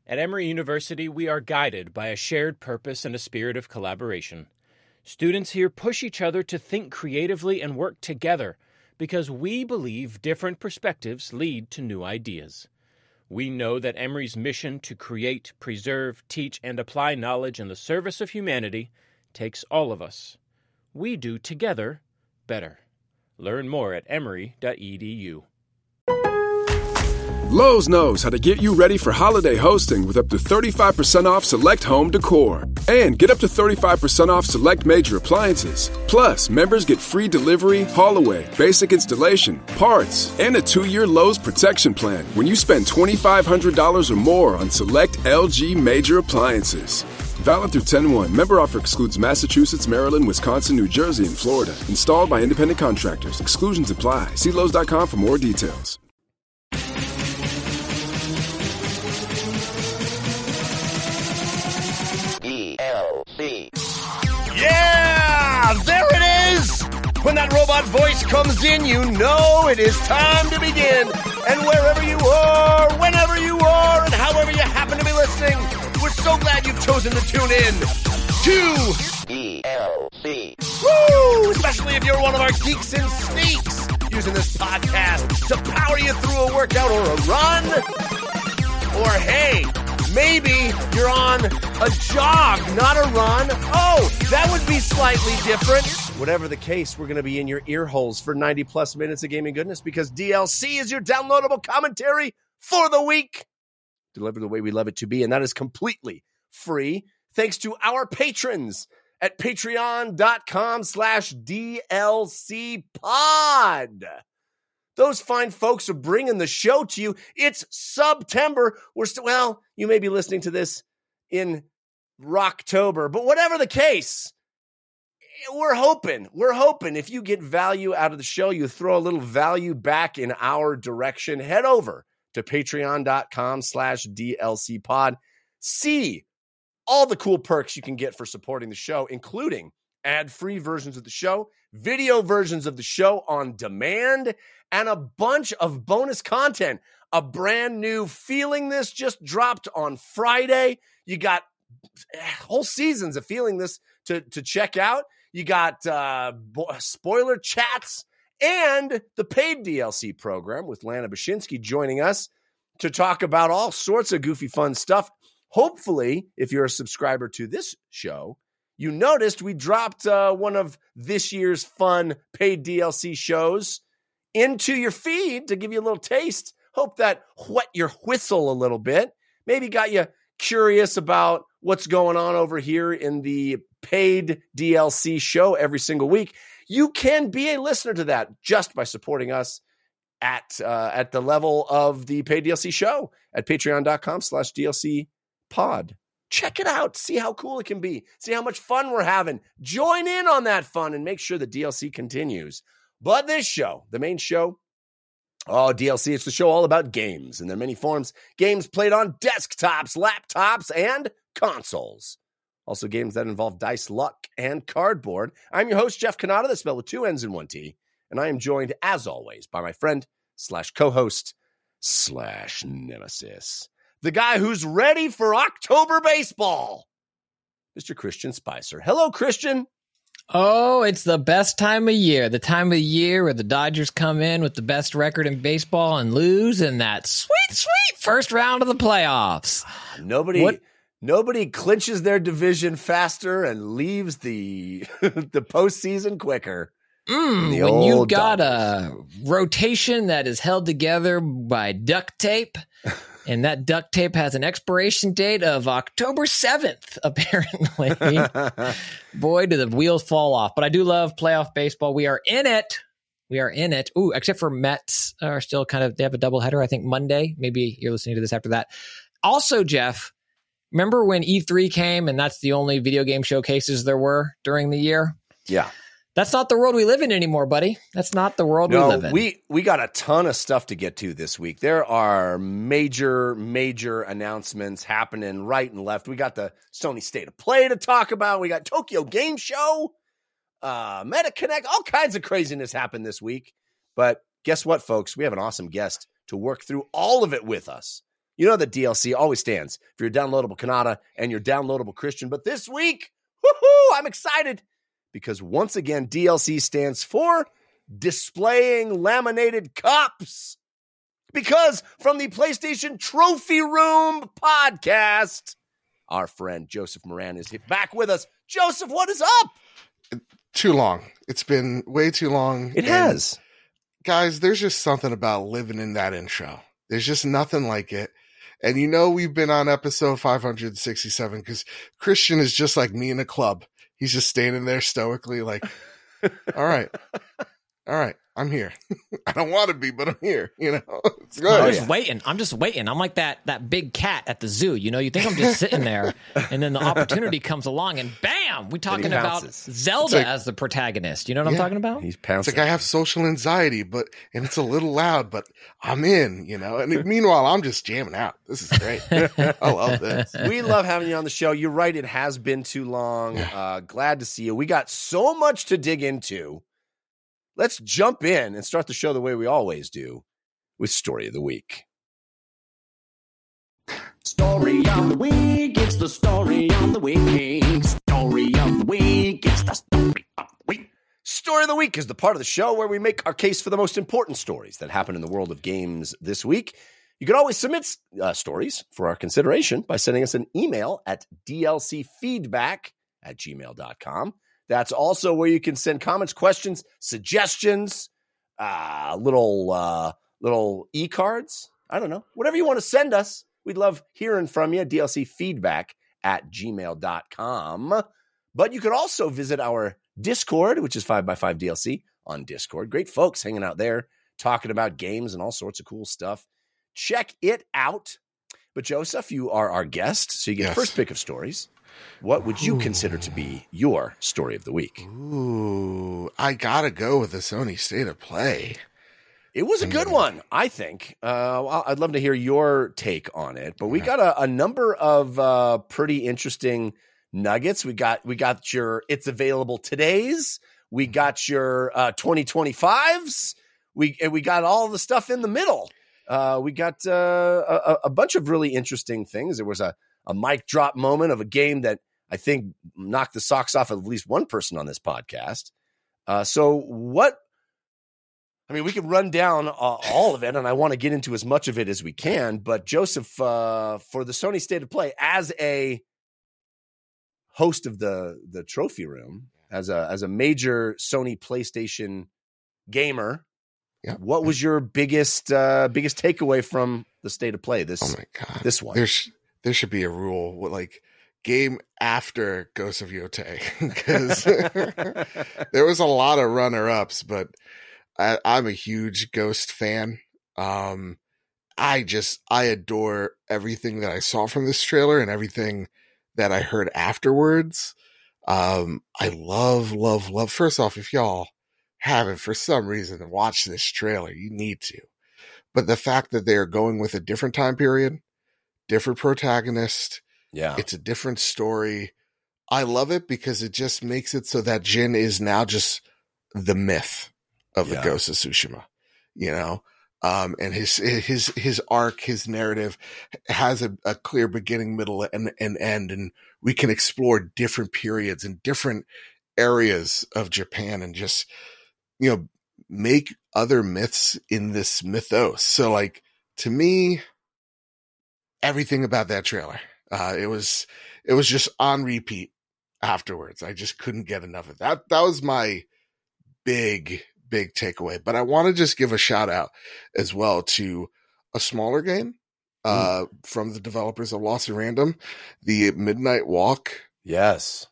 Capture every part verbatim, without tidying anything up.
At Emory University, we are guided by a shared purpose and a spirit of collaboration. Students here push each other to think creatively and work together because we believe different perspectives lead to new ideas. We know that Emory's mission to create, preserve, teach, and apply knowledge in the service of humanity takes all of us. We do together better. Learn more at emory dot e d u. Lowe's knows how to get you ready for holiday hosting with up to thirty-five percent off select home decor. And get up to thirty-five percent off select major appliances. Plus, members get free delivery, haul-away, basic installation, parts, and a two-year Lowe's protection plan when you spend twenty-five hundred dollars or more on select L G major appliances. Valid through ten one. Member offer excludes Massachusetts, Maryland, Wisconsin, New Jersey, and Florida. Installed by independent contractors. Exclusions apply. See Lowe's dot com for more details. D L C. Yeah! There it is! When that robot voice comes in, you know it is time to begin. And wherever you are, whenever you are, and however you happen to be listening, we're so glad you've chosen to tune in to D L C. Woo! Especially if you're one of our geeks and sneaks using this podcast to power you through a workout or a run. Or hey, maybe you're on a jog, not a run. Oh, that would be slightly different. Whatever the case, we're going to be in your ear holes for ninety plus minutes of gaming goodness because D L C is your downloadable commentary for the week. Delivered the way we love it to be, and that is completely free thanks to our patrons at patreon.com slash DLC pod. Those fine folks are bringing the show to you. It's September. We're still, well, you may be listening to this in Rocktober, but whatever the case, we're hoping, we're hoping if you get value out of the show, you throw a little value back in our direction. Head over to patreon.com slash DLC pod. See all the cool perks you can get for supporting the show, including ad-free versions of the show, video versions of the show on demand, and a bunch of bonus content. A brand new Feeling This just dropped on Friday. You got whole seasons of Feeling This to, to check out. You got uh, bo- spoiler chats and the paid D L C program with Lana Bashinsky joining us to talk about all sorts of goofy, fun stuff. Hopefully, if you're a subscriber to this show, you noticed we dropped uh, one of this year's fun paid D L C shows into your feed to give you a little taste. Hope that whet your whistle a little bit. Maybe got you curious about what's going on over here in the paid D L C show every single week. You can be a listener to that just by supporting us at uh, at the level of the paid D L C show at patreon.com slash DLC pod. Check it out. See how cool it can be. See how much fun we're having. Join in on that fun and make sure the D L C continues. But this show, the main show, oh, D L C, it's the show all about games in their many forms. Games played on desktops, laptops, and consoles. Also games that involve dice, luck, and cardboard. I'm your host, Jeff Cannata, that's spelled with two N's and one T. And I am joined, as always, by my friend, slash co-host, slash nemesis. The guy who's ready for October baseball, Mister Christian Spicer. Hello, Christian. Oh, it's the best time of year. The time of year where the Dodgers come in with the best record in baseball and lose in that sweet, sweet first round of the playoffs. Nobody what? nobody clinches their division faster and leaves the the postseason quicker. Mm, when you've got Dodgers. A rotation that is held together by duct tape, and that duct tape has an expiration date of October seventh, apparently. Boy, do the wheels fall off. But I do love playoff baseball. We are in it. We are in it. Ooh, except for Mets are still kind of, they have a doubleheader, I think, Monday. Maybe you're listening to this after that. Also, Jeff, remember when E three came and that's the only video game showcases there were during the year? Yeah. That's not the world we live in anymore, buddy. That's not the world no, we live in. We we got a ton of stuff to get to this week. There are major, major announcements happening right and left. We got the Sony State of Play to talk about. We got Tokyo Game Show, uh, MetaConnect, all kinds of craziness happened this week. But guess what, folks? We have an awesome guest to work through all of it with us. You know that D L C always stands for your downloadable Kanata and your downloadable Christian. But this week, woohoo, I'm excited because once again, D L C stands for Displaying Laminated Cups. Because from the PlayStation Trophy Room podcast, our friend Joseph Moran is back with us. Joseph, what is up? Too long. It's been way too long. It has. Guys, there's just something about living in that intro. There's just nothing like it. And you know, we've been on episode five hundred sixty-seven because Christian is just like me in a club. He's just standing there stoically like, all right, all right, I'm here. I don't want to be, but I'm here. You know, it's good. I'm just waiting. I'm just waiting. I'm like that that big cat at the zoo. You know, you think I'm just sitting there, and then the opportunity comes along, and bam, we're talking about Zelda like, as the protagonist. You know what yeah, I'm talking about? He's pouncing. It's like I have social anxiety, but and it's a little loud, but I'm in. You know, and meanwhile, I'm just jamming out. This is great. I love this. We love having you on the show. You're right. It has been too long. Yeah. Uh, glad to see you. We got so much to dig into. Let's jump in and start the show the way we always do with Story of the Week. Story of the Week, it's the Story of the Week. Story of the Week, it's the Story of the Week. Story of the Week is the part of the show where we make our case for the most important stories that happen in the world of games this week. You can always submit uh, stories for our consideration by sending us an email at d l c feedback at gmail dot com. That's also where you can send comments, questions, suggestions, uh, little uh, little e-cards. I don't know. Whatever you want to send us. We'd love hearing from you. D L C feedback at gmail dot com. But you could also visit our Discord, which is five by five D L C on Discord. Great folks hanging out there, talking about games and all sorts of cool stuff. Check it out. But Joseph, you are our guest, so you get yes. the first pick of stories. What would you Ooh. consider to be your story of the week? Ooh, I gotta go with the Sony State of Play. It was a good one, I think. Uh, I'd love to hear your take on it, but we got a, a number of uh, pretty interesting nuggets. We got we got your it's available today's. We got your uh, twenty twenty-fives. We and we got all the stuff in the middle. Uh, we got uh, a, a bunch of really interesting things. There was a a mic drop moment of a game that I think knocked the socks off of at least one person on this podcast. Uh, so what, I mean, we can run down uh, all of it, and I want to get into as much of it as we can, but Joseph, uh, for the Sony State of Play, as a host of the, the trophy room, as a, as a major Sony PlayStation gamer, yep. what was your biggest, uh, biggest takeaway from the State of Play? This, oh my God. this one. There's, There should be a rule with like game after Ghost of Yotei because there was a lot of runner ups, but I, I'm a huge Ghost fan. Um, I just, I adore everything that I saw from this trailer and everything that I heard afterwards. Um, I love, love, love. First off, if y'all haven't for some reason watched this trailer, you need to, but the fact that they're going with a different time period, different protagonist. Yeah. It's a different story. I love it because it just makes it so that Jin is now just the myth of the yeah. Ghost of Tsushima, you know? Um, and his, his, his arc, his narrative has a, a clear beginning, middle, and, and end. And we can explore different periods and different areas of Japan and just, you know, make other myths in this mythos. So like, to me, everything about that trailer. Uh, it was, it was just on repeat afterwards. I just couldn't get enough of that. That was my big, big takeaway, but I want to just give a shout out as well to a smaller game, uh, mm. from the developers of Lost in Random, the Midnight Walk. Yes.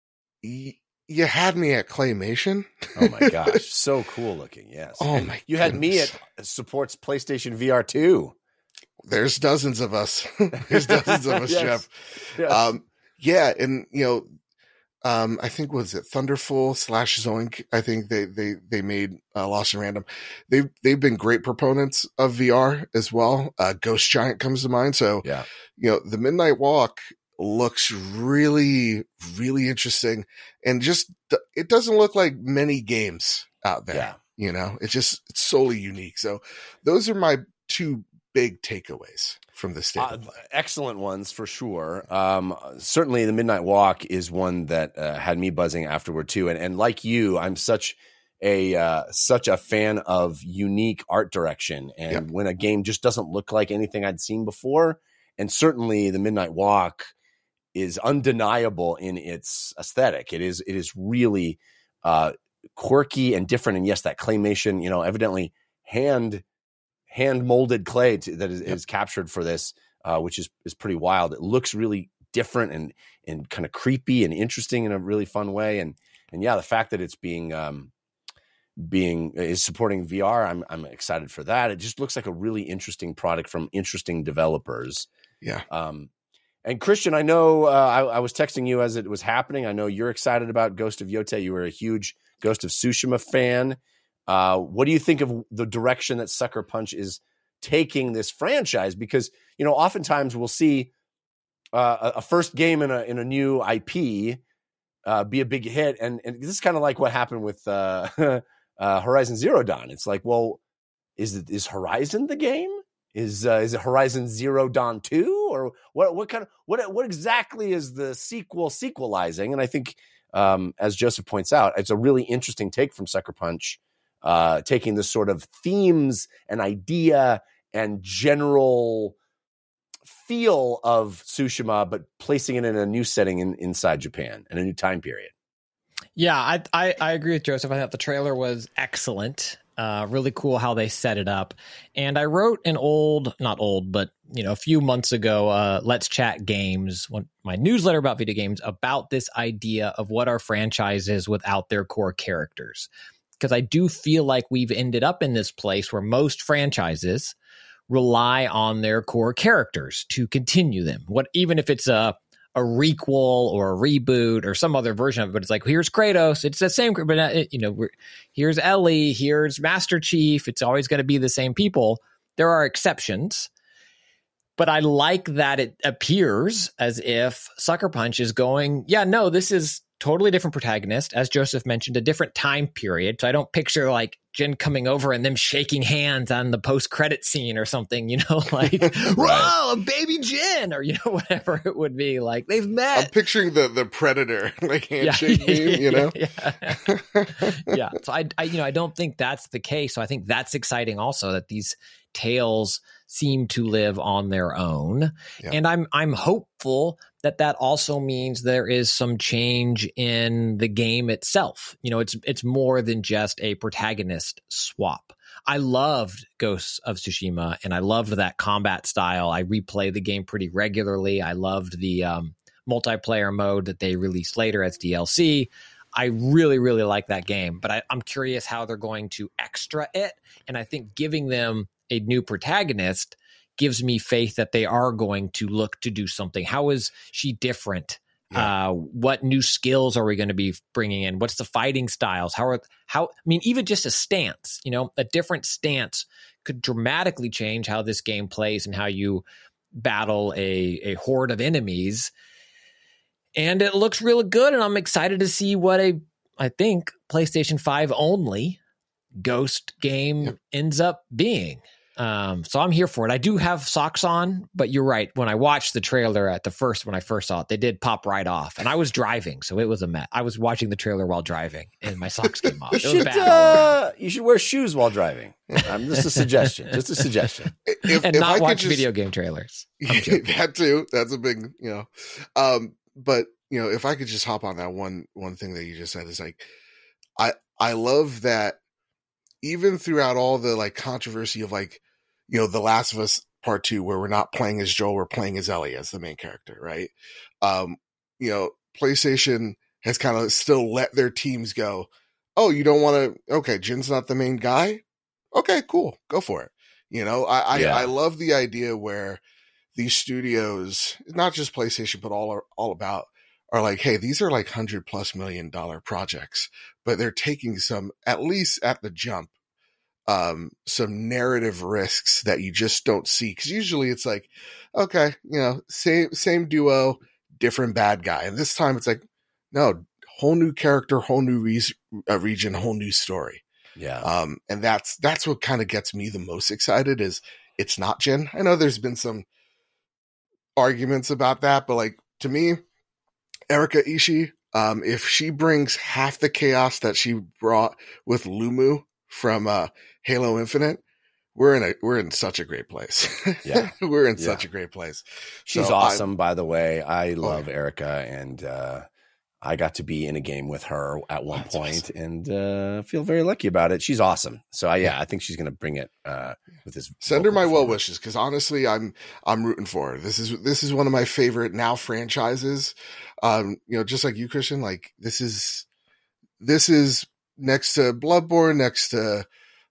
Y- you had me at Claymation. Oh my gosh. So cool looking. Yes. Oh and my You had goodness. me at supports PlayStation V R two. There's dozens of us. There's dozens of us, yes. Jeff. Yes. Um, yeah. And, you know, um, I think, was it Thunderful slash Zoink? I think they, they, they made uh, Lost in Random. They've, they've been great proponents of V R as well. Uh, Ghost Giant comes to mind. So, yeah. you know, the Midnight Walk looks really, really interesting. And just, it doesn't look like many games out there. Yeah. You know, it's just, it's solely unique. So those are my two big takeaways from the state Uh, of play? excellent ones for sure. Um, certainly, the Midnight Walk is one that uh, had me buzzing afterward too. And and like you, I'm such a uh, such a fan of unique art direction. And Yep. when a game just doesn't look like anything I'd seen before, and certainly the Midnight Walk is undeniable in its aesthetic. It is it is really uh, quirky and different. And yes, that claymation, you know, evidently hand. hand molded clay to, that is, yep. is captured for this, uh, which is, is pretty wild. It looks really different and, and kind of creepy and interesting in a really fun way. And, and yeah, the fact that it's being, um, being is supporting V R, I'm, I'm excited for that. It just looks like a really interesting product from interesting developers. Yeah. Um, and Christian, I know, uh, I, I was texting you as it was happening. I know you're excited about Ghost of Yotei. You were a huge Ghost of Tsushima fan. Uh, what do you think of the direction that Sucker Punch is taking this franchise? Because, you know, oftentimes we'll see uh, a, a first game in a in a new I P uh, be a big hit, and, and this is kind of like what happened with uh, uh, Horizon Zero Dawn. It's like, well, is it is Horizon the game? Is uh, is it Horizon Zero Dawn two, or what? What kind of what what exactly is the sequel sequelizing? And I think, um, as Joseph points out, it's a really interesting take from Sucker Punch. Uh, taking this sort of themes and idea and general feel of Tsushima, but placing it in a new setting in, inside Japan and a new time period. Yeah, I, I I agree with Joseph. I thought the trailer was excellent. Uh, really cool how they set it up. And I wrote an old, not old, but you know, a few months ago, uh, Let's Chat Games, one, my newsletter about video games, about this idea of what our franchise is without their core characters. Because I do feel like we've ended up in this place where most franchises rely on their core characters to continue them. What, even if it's a a requel or a reboot or some other version of it, but it's like, here's Kratos, it's the same, but uh, you know, we're, here's Ellie, here's Master Chief. It's always going to be the same people. There are exceptions, but I like that it appears as if Sucker Punch is going, yeah, no, this is totally different protagonist, as Joseph mentioned, a different time period. So I don't picture like Jin coming over and them shaking hands on the post-credit scene or something, you know, like, right. Whoa, a baby Jin, or, you know, whatever it would be. Like, they've met. I'm picturing the the Predator, like, handshake yeah. meme, you know? yeah. yeah. So I, I, you know, I don't think that's the case. So I think that's exciting also, that these tales seem to live on their own. Yeah. And I'm I'm hopeful that that also means there is some change in the game itself. You know, it's it's more than just a protagonist swap. I loved Ghosts of Tsushima, and I loved that combat style. I replay the game pretty regularly. I loved the um, multiplayer mode that they released later as D L C. I really, really like that game, but I, I'm curious how they're going to extra it. And I think giving them a new protagonist gives me faith that they are going to look to do something. How is she different? Yeah. Uh, what new skills are we going to be bringing in? What's the fighting styles? How are, how, I mean, even just a stance, you know, a different stance could dramatically change how this game plays and how you battle a, a horde of enemies. And it looks really good. And I'm excited to see what a, I think, PlayStation five only Ghost game yep. ends up being. Um, so I'm here for it. I do have socks on, but you're right. When I watched the trailer at the first, when I first saw it, they did pop right off, and I was driving, so it was a mess. I was watching the trailer while driving, and my socks came off. You, it should, was bad uh, you should wear shoes while driving. Um, just a suggestion. Just a suggestion. If, and if not I watch just, video game trailers. That too. That's a big, you know. Um, but you know, if I could just hop on that one one thing that you just said is like, I I love that even throughout all the like controversy of like, you know, The Last of Us Part Two, where we're not playing as Joel, we're playing as Ellie as the main character, right? Um, you know, PlayStation has kind of still let their teams go, oh, you don't want to, okay, Jin's not the main guy? Okay, cool, go for it. You know, I, yeah. I, I love the idea where these studios, not just PlayStation, but all are all about, are like, hey, these are like hundred plus million dollar projects, but they're taking some, at least at the jump, um, some narrative risks that you just don't see. Cause usually it's like, okay, you know, same, same duo, different bad guy. And this time it's like, no, whole new character, whole new re- uh, region, whole new story. Yeah. Um, and that's, that's what kind of gets me the most excited is, it's not Jin. I know there's been some arguments about that, but like to me, Erika Ishii, um, if she brings half the chaos that she brought with Lumu from uh, Halo Infinite, we're in a we're in such a great place. Yeah, we're in yeah. such a great place. She's So awesome, I'm- by the way. I love Oh, yeah. Erika, and uh, I got to be in a game with her at one That's point, awesome. and uh, feel very lucky about it. She's awesome. So I, yeah, I think she's going to bring it uh, with this. Send her vocal my well performance. wishes, because honestly, I'm I'm rooting for her. This is this is one of my favorite now franchises. Um, you know, just like you, Christian. Like this is this is next to Bloodborne, next to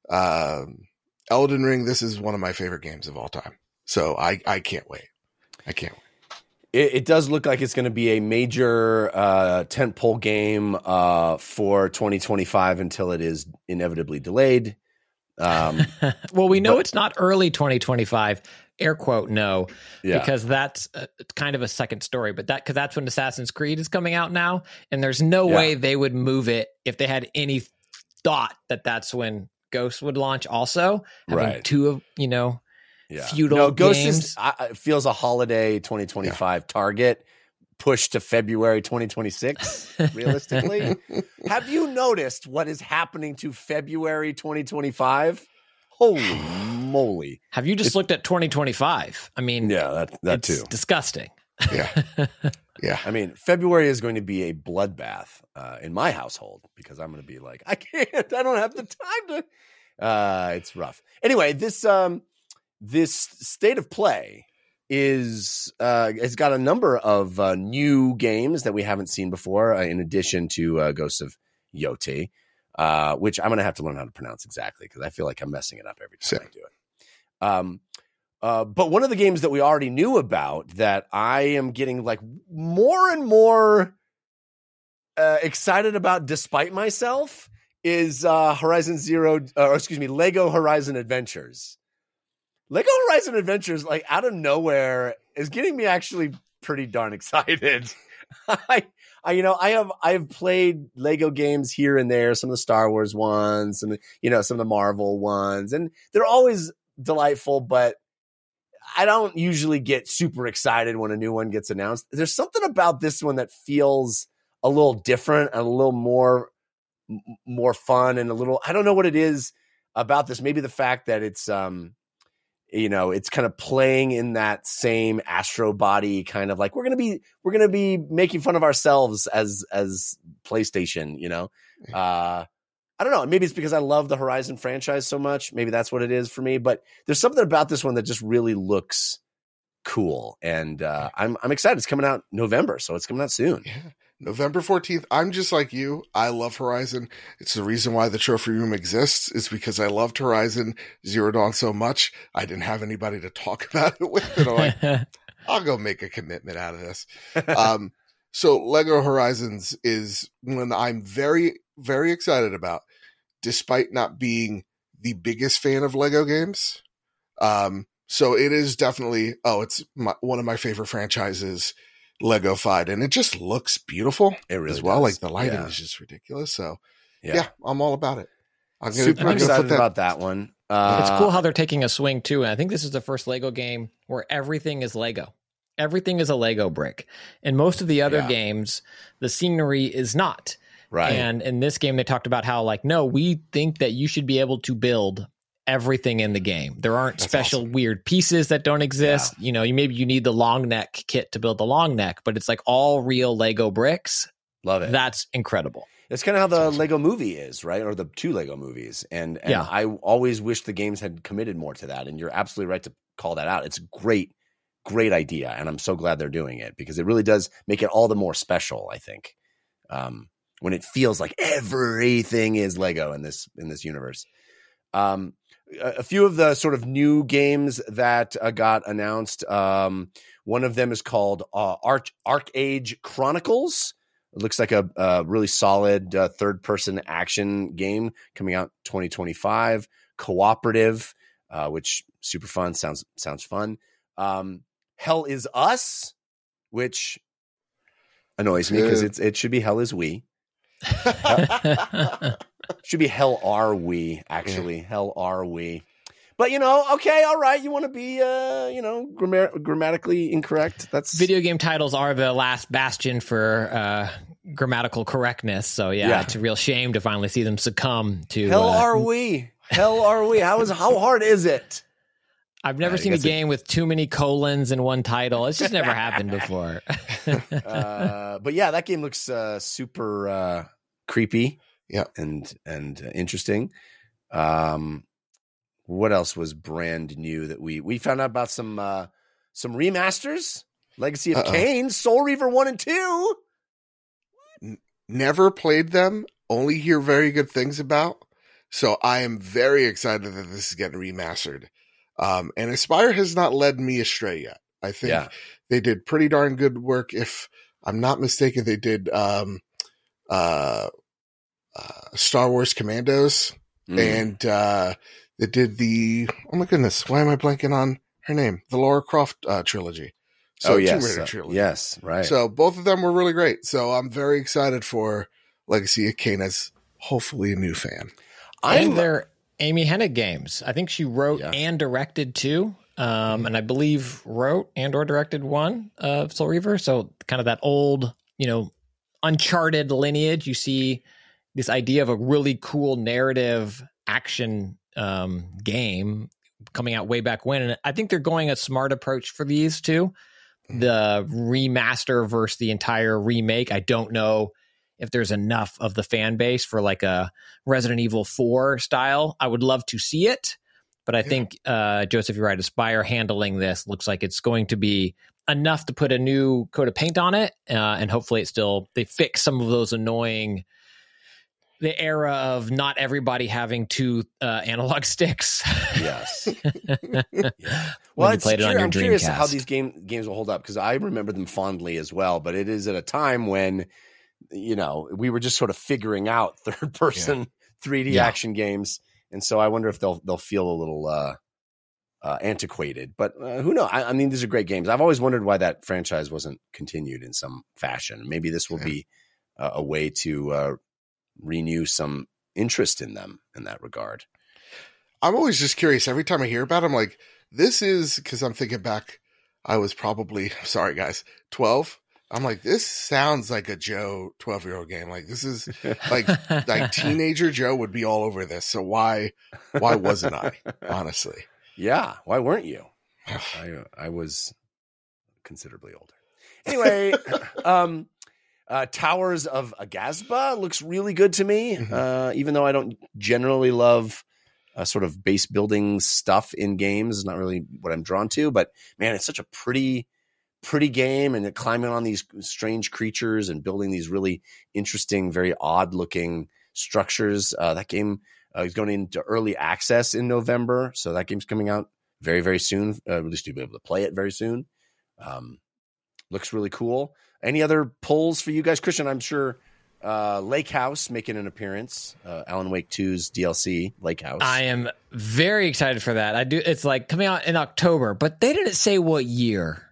um, Elden Ring. This is one of my favorite games of all time. So I I can't wait. I can't wait. It, it does look like it's going to be a major uh, tentpole game uh, for twenty twenty-five until it is inevitably delayed. Um, Well, we know But- it's not early twenty twenty-five. Air quote no, yeah. because that's uh kind of a second story. But that because that's when Assassin's Creed is coming out now, and there's no Yeah. way they would move it if they had any thought that that's when Ghost would launch. Also, having Right. two of you know Yeah. feudal no, Ghost games. is, I, I- feels a holiday twenty twenty-five target pushed to February twenty twenty-six, realistically. Have you noticed what is happening to February twenty twenty-five? Holy moly. Have you just It's- looked at twenty twenty-five? I mean, Yeah, that, that it's too. disgusting. Yeah, yeah. I mean, February is going to be a bloodbath uh, in my household because I'm going to be like, I can't, I don't have the time to. Uh, it's rough. Anyway, this um, this state of play is uh, has got a number of uh, new games that we haven't seen before, uh, in addition to uh, Ghosts of Yoti, uh, which I'm going to have to learn how to pronounce exactly because I feel like I'm messing it up every time Same. I do it. Um, uh, but one of the games that we already knew about that I am getting like more and more uh, excited about, despite myself, is uh, Horizon Zero, uh, or excuse me, Lego Horizon Adventures. Lego Horizon Adventures, like out of nowhere, is getting me actually pretty darn excited. I, I, you know, I have I have played Lego games here and there, some of the Star Wars ones, and you know, some of the Marvel ones, and they're always delightful, but I don't usually get super excited when a new one gets announced. There's something about this one that feels a little different and a little more m- more fun and a little, I don't know what it is about this. Maybe the fact that it's um you know, it's kind of playing in that same Astro Body kind of like we're going to be we're going to be making fun of ourselves as as PlayStation, you know. Uh I don't know. Maybe it's because I love the Horizon franchise so much. Maybe that's what it is for me. But there's something about this one that just really looks cool, and uh, I'm I'm excited. It's coming out November, so it's coming out soon. Yeah. November fourteenth. I'm just like you. I love Horizon. It's the reason why the trophy room exists, is because I loved Horizon Zero Dawn so much. I didn't have anybody to talk about it with. And I'm like, I'll go make a commitment out of this. Um, so Lego Horizons is one I'm very, very excited about, despite not being the biggest fan of Lego games. Um, so it is definitely, oh, it's my, one of my favorite franchises, Lego-fied, and it just looks beautiful It really as well. does. Like the lighting Yeah. is just ridiculous. So yeah, Yeah, I'm all about it. I'm gonna, super I'm gonna excited put that. about that one. Uh, It's cool how they're taking a swing too. And I think this is the first Lego game where everything is Lego. Everything is a Lego brick. In most of the other Yeah. games, the scenery is not. right. And in this game, they talked about how, like, no, we think that you should be able to build everything in the game. There aren't That's special awesome. weird pieces that don't exist. You know, you maybe you need the long neck kit to build the long neck, but it's like all real Lego bricks. Love it. That's incredible. It's kind of how the That's awesome. Lego movie is, right? Or the two Lego movies. And, and Yeah. I always wish the games had committed more to that. And you're absolutely right to call that out. It's a great, great idea. And I'm so glad they're doing it because it really does make it all the more special, I think. Um, when it feels like everything is Lego in this, in this universe. Um, a, a few of the sort of new games that uh, got announced. Um, one of them is called uh, Arch Arcade Chronicles. It looks like a, a really solid uh, third-person action game coming out twenty twenty-five. Cooperative, uh, which super fun. Sounds sounds fun. Um, Hell is Us, which annoys me because Good. it's it should be Hell is We. Should be Hell Are We, actually. Hell Are We. But, you know, okay, all right. You want to be, uh, you know, grammar- grammatically incorrect. That's Video game titles are the last bastion for uh, grammatical correctness. So, yeah, Yeah. it's a real shame to finally see them succumb to. Hell uh, are we? Hell are we? How is how hard is it? I've never I seen a guess it- game with too many colons in one title. It's just never happened before. Uh, but yeah, that game looks uh, super uh, creepy. Yeah. and and uh, interesting. Um, what else was brand new that we we found out about? Some uh, some remasters. Legacy of Uh-oh. Kain, Soul Reaver one and two. Never played them, only hear very good things about. So I am very excited that this is getting remastered. Um, and Aspyr has not led me astray yet. I think Yeah. they did pretty darn good work. If I'm not mistaken, they did um, uh, uh, Star Wars Commandos, Mm. and uh, they did the, oh my goodness, why am I blanking on her name? The Lara Croft uh, trilogy. So oh Tomb yes, Raider uh, trilogy. yes, right. So both of them were really great. So I'm very excited for Legacy of Kain as hopefully a new fan. I'm and they're Amy Hennig games. I think she wrote Yeah. and directed two. Um, and I believe wrote and or directed one of Soul Reaver. So kind of that old, you know, Uncharted lineage. You see this idea of a really cool narrative action um, game coming out way back when. And I think they're going a smart approach for these two. The remaster versus the entire remake. I don't know if there's enough of the fan base for like a Resident Evil four style. I would love to see it, but I Yeah. think uh, Joseph, you're right. Aspyr handling this looks like it's going to be enough to put a new coat of paint on it, uh, and hopefully it still they fix some of those annoying. The era of not everybody having two uh, analog sticks. yes. When Well, you it's played it on curi- your I'm curious how Dreamcast. these game games will hold up because I remember them fondly as well. But it is at a time when, you know, we were just sort of figuring out third person three D Yeah. action games, and so I wonder if they'll they'll feel a little uh, uh, antiquated. But uh, who knows? I, I mean, these are great games. I've always wondered why that franchise wasn't continued in some fashion. Maybe this will Yeah. be uh, a way to uh, renew some interest in them in that regard. I'm always just curious. Every time I hear about it, I'm like, this is, because I'm thinking back, I was probably, sorry guys, twelve. I'm like, this sounds like a Joe twelve-year-old game. Like, this is like, like teenager Joe would be all over this. So why, why wasn't I, honestly? Yeah, why weren't you? I I was considerably older. Anyway, um, uh, Towers of Agasba looks really good to me. Mhm. Uh, even though I don't generally love uh, sort of base building stuff in games, it's not really what I'm drawn to. But man, it's such a pretty, pretty game, and climbing on these strange creatures and building these really interesting, very odd looking structures. Uh, that game uh, is going into early access in November, so that game's coming out very, very soon. Uh, at least you'll be able to play it very soon. Um, looks really cool. Any other pulls for you guys? Christian, I'm sure uh, Lake House making an appearance. Uh, Alan Wake two's D L C, Lake House. I am very excited for that. I do. It's like coming out in October, but they didn't say what year.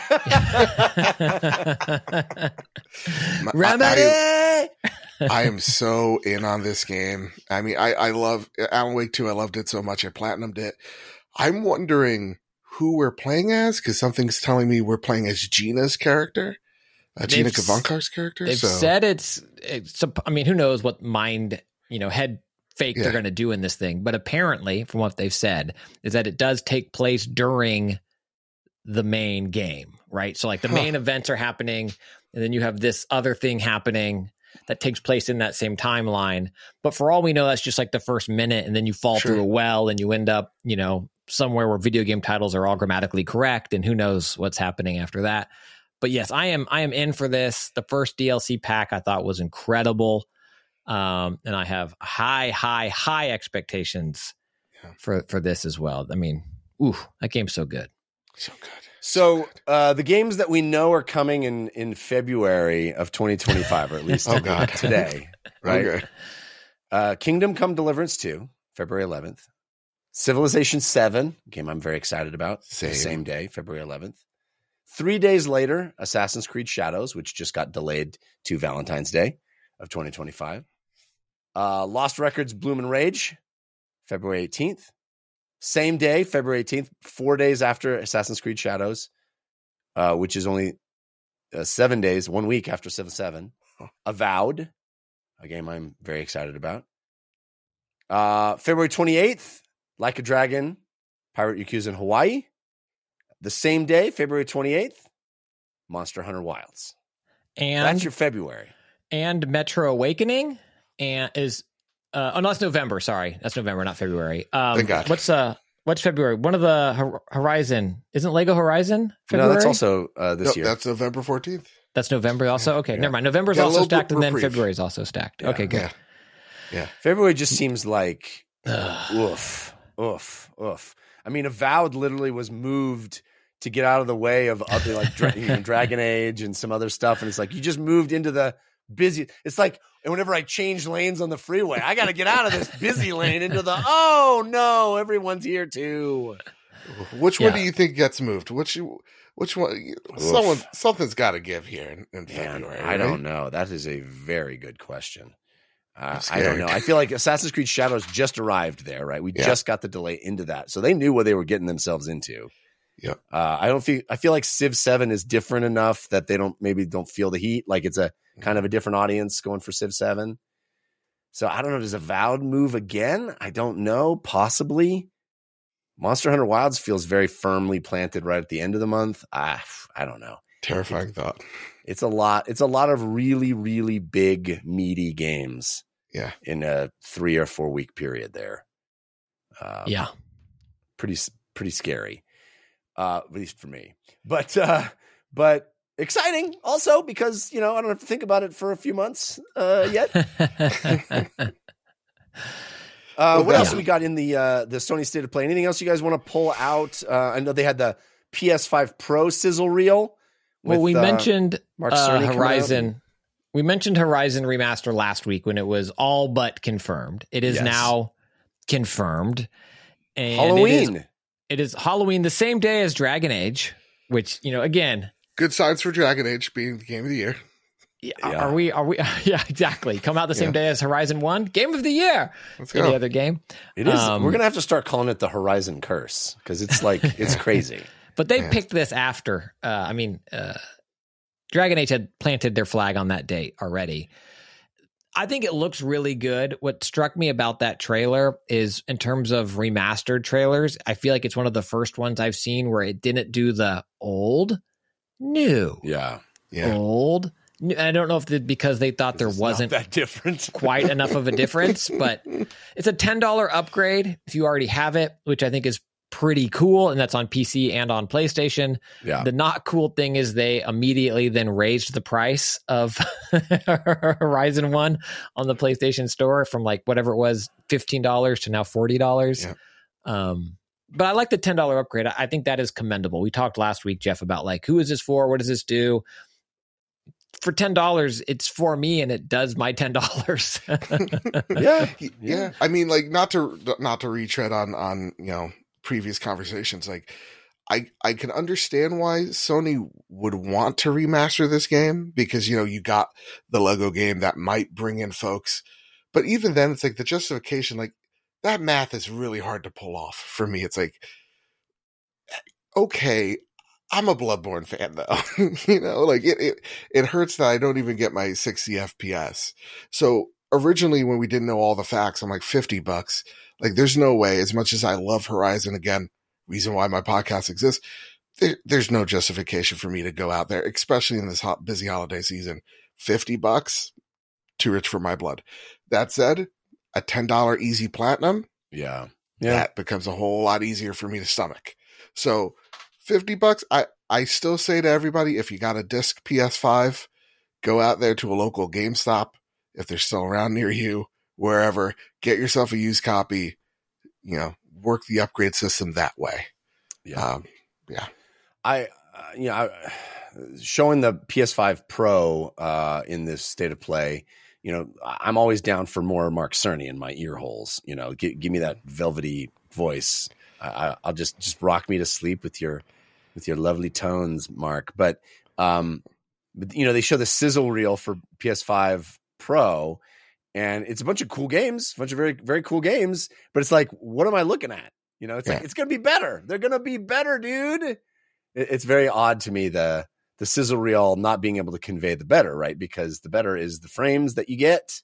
My- Remedy. I, I am so in on this game. I mean, I, I love Alan Wake two. I loved it so much. I platinumed it. I'm wondering who we're playing as, because something's telling me we're playing as Gina's character, uh, Gina They've s- Kavankar's character. They've So said it's. It's. I mean, who knows what mind you know head fake Yeah. they're going to do in this thing? But apparently, from what they've said, is that it does take place during the main game, right? So like the Huh. main events are happening, and then you have this other thing happening that takes place in that same timeline. But for all we know, that's just like the first minute, and then you fall Sure. through a well and you end up, you know, somewhere where video game titles are all grammatically correct, and who knows what's happening after that. But yes, I am I am in for this. The first D L C pack I thought was incredible. Um, and I have high, high, high expectations Yeah. for, for this as well. I mean, ooh, that game's so good. so good. So uh, the games that we know are coming in, in February of twenty twenty-five, or at least Oh, God. today, right? Okay. Uh, Kingdom Come Deliverance two, February eleventh. Civilization seven, game I'm very excited about. Same. The same day, February eleventh. Three days later, Assassin's Creed Shadows, which just got delayed to Valentine's Day of twenty twenty-five. Uh, Lost Records Bloom and Rage, February eighteenth. Same day, February eighteenth, four days after Assassin's Creed Shadows, uh, which is only uh, seven days, one week after Civ seven. Avowed, a game I'm very excited about. Uh, February twenty-eighth, Like a Dragon, Pirate Yakuza in Hawaii. The same day, February twenty-eighth, Monster Hunter Wilds. And that's your February. And Metro Awakening and is uh, oh no, that's November. Sorry, that's November, not February. Um, Thank God. What's uh what's February? One of the Hor- Horizon isn't Lego Horizon February? No, that's also uh, this Nope, year. that's November fourteenth. That's November also. Okay, Yeah. never mind. November's Got a also little stacked, and then reprieve. February is also stacked. Yeah. Okay, good. Yeah. Yeah. February just seems like oof, oof, oof. I mean, Avowed literally was moved to get out of the way of other like Dra- you know, Dragon Age and some other stuff, and it's like you just moved into the busy. It's like whenever I change lanes on the freeway, I got to get out of this busy lane into the oh no, everyone's here too. Which one Yeah. do you think gets moved? Which which one? Someone something's got to give here in, in Man, February. I right? don't know. That is a very good question. Uh, I'm I don't scared. know. I feel like Assassin's Creed Shadows just arrived there, right? We Yeah. just got the delay into that, so they knew what they were getting themselves into. Yeah. Uh, I don't feel. I feel like Civ seven is different enough that they don't maybe don't feel the heat. Like it's a kind of a different audience going for Civ seven. So I don't know. Does Avowed move again? I don't know. Possibly. Monster Hunter Wilds feels very firmly planted right at the end of the month. Ah, I don't know. Terrifying thought. It's a lot. It's a lot of really, really big, meaty games. Yeah. In a three or four week period there. Um, Yeah. Pretty, pretty scary. Uh, at least for me. But, uh, but exciting also because, you know, I don't have to think about it for a few months uh, yet. Uh, what Yeah. else we got in the uh, the Sony State of Play? Anything else you guys want to pull out? Uh, I know they had the P S five Pro sizzle reel. Well, with, we uh, mentioned Mark uh, Cerny coming out. Horizon. We mentioned Horizon Remaster last week when it was all but confirmed. It is Yes. now confirmed. And Halloween. It is, it is Halloween the same day as Dragon Age, which, you know, again, Good signs for Dragon Age being the game of the year. yeah, Yeah. are we, are we, yeah, exactly. Come out the same Yeah. day as Horizon one, game of the year. Let's Any go. other game. It is. Um, We're gonna have to start calling it the Horizon Curse because it's like it's crazy. But they Yeah. picked this after. Uh, I mean, uh, Dragon Age had planted their flag on that date already. I think it looks really good. What struck me about that trailer is in terms of remastered trailers, I feel like it's one of the first ones I've seen where it didn't do the old, new, Yeah, Yeah. old. new. I don't know if it's because they thought there It's wasn't not that different. quite enough of a difference, but it's a ten dollars upgrade if you already have it, which I think is pretty cool. And that's on P C and on PlayStation. Yeah, The not cool thing is they immediately then raised the price of Horizon one on the PlayStation Store from like whatever it was, fifteen dollars to now forty dollars. Yeah. Um, but I like the ten dollars upgrade. I I think that is commendable. We talked last week, Jeff, about like, who is this for? What does this do? For ten dollars, it's for me and it does my ten dollars. yeah, yeah. I mean, like not to not to retread on on you know previous conversations. Like, I I can understand why Sony would want to remaster this game because you know you got the Lego game that might bring in folks, but even then, it's like the justification. Like that math is really hard to pull off for me. It's like, okay, I'm a Bloodborne fan though. you know, like it, it it hurts that I don't even get my sixty F P S. So originally when we didn't know all the facts, I'm like fifty bucks. Like there's no way, as much as I love Horizon, again, reason why my podcast exists, there, there's no justification for me to go out there, especially in this hot, busy holiday season. fifty bucks, too rich for my blood. That said, a ten dollars easy platinum, yeah, yeah. that becomes a whole lot easier for me to stomach. So fifty bucks, I, I still say to everybody, if you got a disc P S five, go out there to a local GameStop, if they're still around near you, wherever, get yourself a used copy, you know, work the upgrade system that way. Yeah. Um, yeah. I, uh, you know, I, showing the P S five Pro uh, in this state of play, you know, I'm always down for more Mark Cerny in my ear holes. You know, give, give me that velvety voice. I, I'll just just rock me to sleep with your with your lovely tones, Mark. But um, but you know, they show the sizzle reel for P S five Pro, and it's a bunch of cool games, a bunch of very very cool games. But it's like, what am I looking at? You know, it's Yeah. like, it's going to be better. They're going to be better. They're going to be better, dude. It, it's very odd to me, the the sizzle reel not being able to convey the better, right? Because the better is the frames that you get.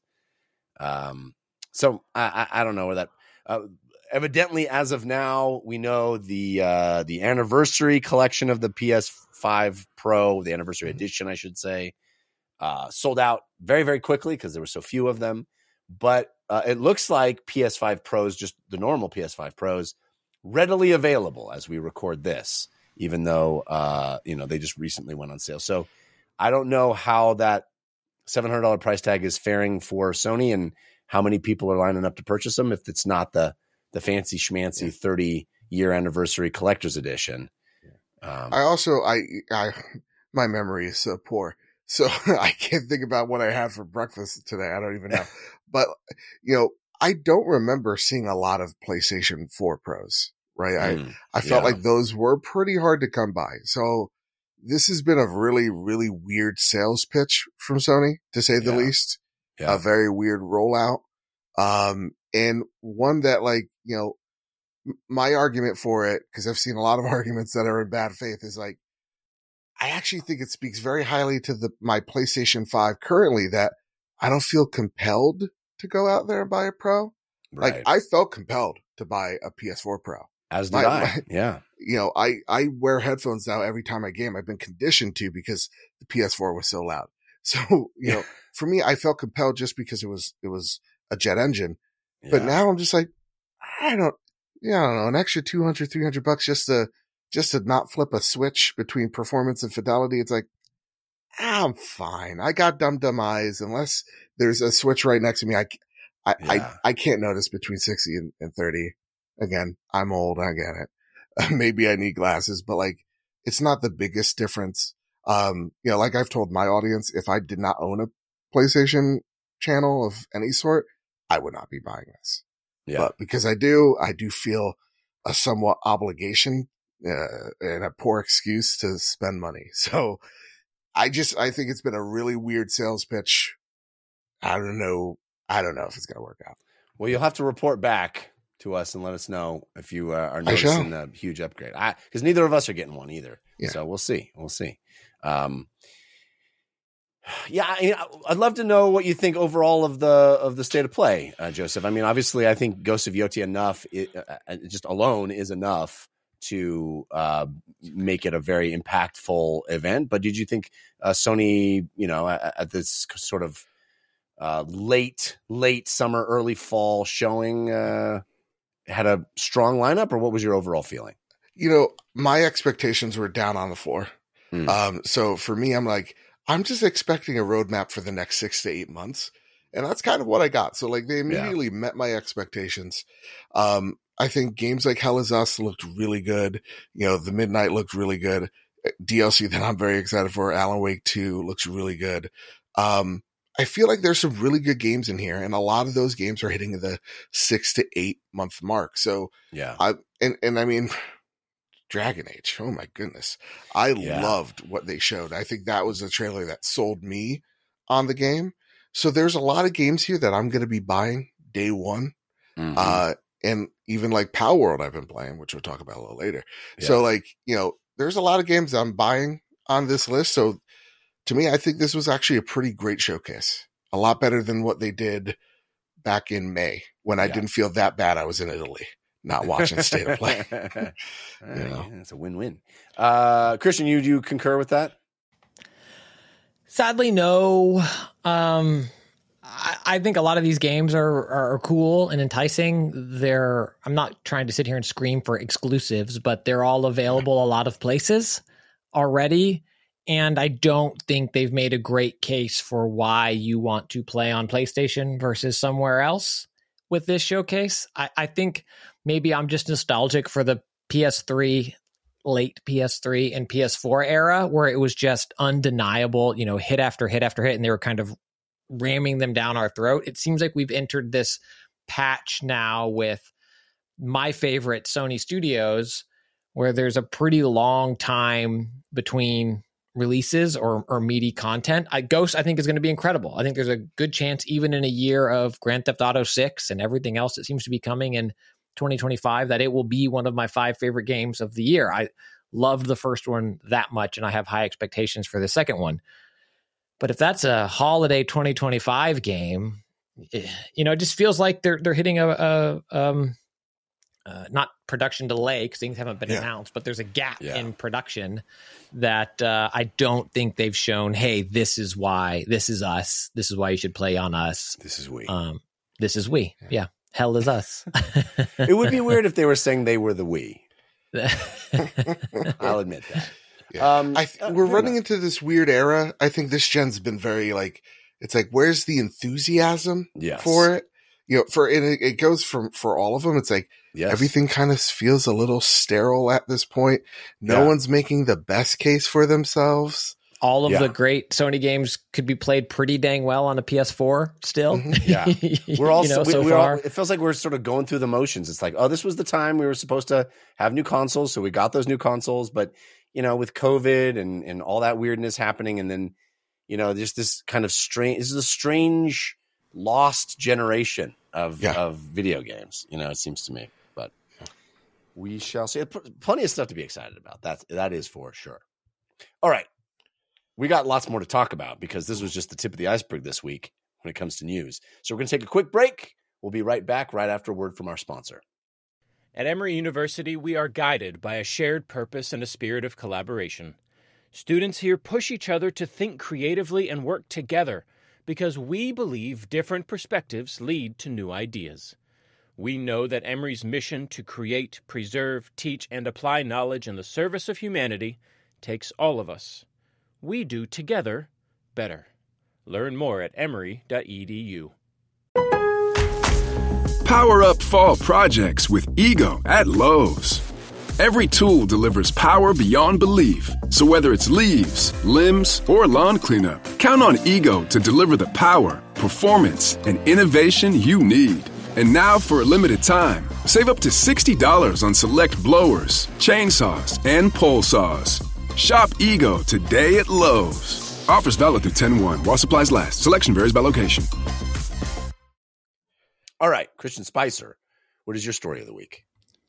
Um, so I, I, I don't know where that. Uh, evidently, as of now, we know the uh, the anniversary collection of the P S five Pro, the anniversary edition, I should say, uh, sold out very, very quickly because there were so few of them. But uh, it looks like P S five Pros, just the normal P S five Pros, readily available as we record this, even though uh, you know they just recently went on sale. So I don't know how that seven hundred dollars price tag is faring for Sony and how many people are lining up to purchase them if it's not the the fancy schmancy thirty year anniversary collector's edition. Um, I also, I, I, my memory is so poor. So I can't think about what I had for breakfast today. I don't even know. But, you know, I don't remember seeing a lot of PlayStation four Pros, right? mm, I, I felt yeah. like those were pretty hard to come by. So this has been a really, really weird sales pitch from Sony, to say the Yeah. least. Yeah. A very weird rollout. Um, and one that, like, you know, m- my argument for it, because I've seen a lot of arguments that are in bad faith, is like, I actually think it speaks very highly to the my PlayStation five currently that I don't feel compelled to go out there and buy a Pro. right. Like, I felt compelled to buy a P S four Pro. As did my- I. my- yeah. You know, I, I wear headphones now every time I game. I've been conditioned to because the P S four was so loud. So, you know, for me, I felt compelled just because it was, it was a jet engine. But Yeah. now I'm just like, I don't, yeah, I don't know, an extra two hundred, three hundred bucks just to, just to not flip a switch between performance and fidelity. It's like, I'm fine. I got dumb, dumb eyes. Unless there's a switch right next to me, I, I, Yeah. I, I can't notice between sixty and, and thirty. Again, I'm old. I get it. Maybe I need glasses, but like, it's not the biggest difference. Um, you know, like I've told my audience, if I did not own a PlayStation channel of any sort, I would not be buying this. Yeah. But because I do, I do feel a somewhat obligation, uh, and a poor excuse to spend money. So I just, I think it's been a really weird sales pitch. I don't know. I don't know if it's going to work out. Well, you'll have to report back to us and let us know if you uh, are I shall. noticing a huge upgrade. I, because neither of us are getting one either. Yeah. So we'll see. We'll see. Um, yeah, I, I'd love to know what you think overall of the of the state of play, uh, Joseph. I mean, obviously, I think Ghost of Yoti enough, it, uh, just alone is enough to uh, make it a very impactful event. But did you think uh, Sony, you know, at, at this sort of uh, late late summer, early fall showing, uh, had a strong lineup, or what was your overall feeling? You know, my expectations were down on the floor. Hmm. Um, so for me, I'm like, I'm just expecting a roadmap for the next six to eight months. And that's kind of what I got. So like they immediately yeah. met my expectations. Um, I think games like Hell Is Us looked really good. You know, The Midnight looked really good. D L C that I'm very excited for, Alan Wake two looks really good. Um, I feel like there's some really good games in here, and a lot of those games are hitting the six to eight month mark. So yeah, I, and, and I mean, Dragon Age. Oh my goodness. I yeah. loved what they showed. I think that was a trailer that sold me on the game. So there's a lot of games here that I'm going to be buying day one. Mm-hmm. Uh, and even like Power World I've been playing, which we'll talk about a little later. Yeah. So like, you know, there's a lot of games I'm buying on this list. So to me, I think this was actually a pretty great showcase. A lot better than what they did back in May when I yeah. didn't feel that bad. I was in Italy, not watching State of Play. you know? It's a win-win. Uh, Christian, you do you concur with that? Sadly, no. Um, I, I think a lot of these games are, are cool and enticing. They're, I'm not trying to sit here and scream for exclusives, but they're all available a lot of places already. And I don't think they've made a great case for why you want to play on PlayStation versus somewhere else with this showcase. I, I think maybe I'm just nostalgic for the P S three, late P S three and P S four era, where it was just undeniable, you know, hit after hit after hit, and they were kind of ramming them down our throat. It seems like we've entered this patch now with my favorite Sony studios, where there's a pretty long time between releases or, or meaty content. I, Ghost, I think, is going to be incredible. I think there's a good chance, even in a year of Grand Theft Auto six and everything else that seems to be coming in twenty twenty-five, that it will be one of my five favorite games of the year. I loved the first one that much, and I have high expectations for the second one. But if that's a holiday twenty twenty-five game, you know, it just feels like they're they're hitting a, a um, uh, not production delay because things haven't been Yeah. announced, but there's a gap Yeah. in production that uh, I don't think they've shown. Hey, this is why. This is us. This is why you should play on us. This is we. Um, this is we. Yeah, hell is us. It would be weird if they were saying they were the we. I'll admit that. Yeah. Um, I th- uh, we're fair running enough. into this weird era. I think this gen's been very like, it's like, where's the enthusiasm Yes. for it? You know, for and it, it goes from for all of them. It's like Yes. everything kind of feels a little sterile at this point. No Yeah. one's making the best case for themselves. All of Yeah. the great Sony games could be played pretty dang well on a P S four still. Mhm. Yeah. We're all, you know, we, so we're all, far. it feels like we're sort of going through the motions. It's like, oh, this was the time we were supposed to have new consoles. So we got those new consoles, but you know, with COVID and, and all that weirdness happening. And then, you know, just this kind of strange, this is a strange lost generation of, Yeah. of video games, you know, it seems to me, but we shall see. P- Plenty of stuff to be excited about. That's, that is for sure. All right. We got lots more to talk about because this was just the tip of the iceberg this week when it comes to news. So we're going to take a quick break. We'll be right back right after a word from our sponsor. At Emory University, we are guided by a shared purpose and a spirit of collaboration. Students here push each other to think creatively and work together because we believe different perspectives lead to new ideas. We know that Emory's mission to create, preserve, teach, and apply knowledge in the service of humanity takes all of us. We do together better. Learn more at emory dot e d u. Power up fall projects with Ego at Lowe's. Every tool delivers power beyond belief. So whether it's leaves, limbs, or lawn cleanup, count on Ego to deliver the power, performance, and innovation you need. And now for a limited time, save up to sixty dollars on select blowers, chainsaws, and pole saws. Shop Ego today at Lowe's. Offers valid through ten one while supplies last. Selection varies by location. All right, Christian Spicer, what is your story of the week?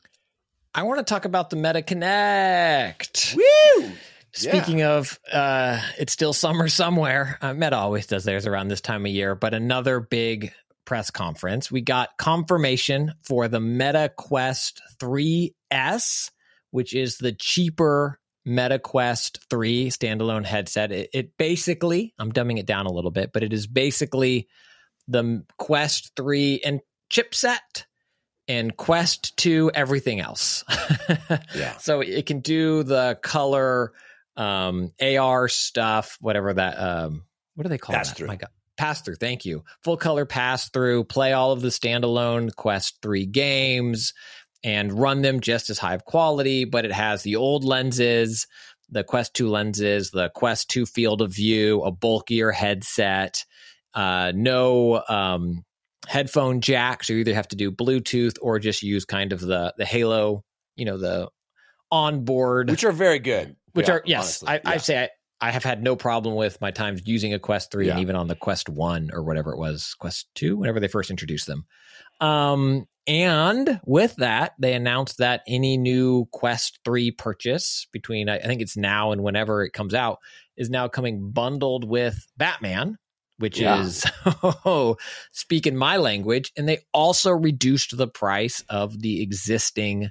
I want to talk about the Meta Connect. Woo! Speaking of, uh, it's still summer somewhere. Uh, Meta always does theirs around this time of year, but another big press conference. We got confirmation for the Meta Quest three S, which is the cheaper Meta Quest three standalone headset. It, it basically, I'm dumbing it down a little bit, but it is basically the Quest three and chipset and Quest two everything else. Yeah. So it can do the color um, A R stuff, whatever that, um, what do they call Pass that? through. My God. Pass through. Thank you. Full color pass through, play all of the standalone Quest three games and run them just as high of quality, but it has the old lenses, the Quest two lenses, the Quest two field of view, a bulkier headset, uh, no um, headphone jack. So you either have to do Bluetooth or just use kind of the the Halo, you know, the onboard, Which are very good. which Yeah, are yes, honestly. I, Yeah. I say I, I have had no problem with my times using a Quest three and Yeah. even on the Quest one or whatever it was, Quest two, whenever they first introduced them. Um, and with that, they announced that any new Quest three purchase between I think it's now and whenever it comes out is now coming bundled with Batman, which Yeah. is oh, speaking my language. And they also reduced the price of the existing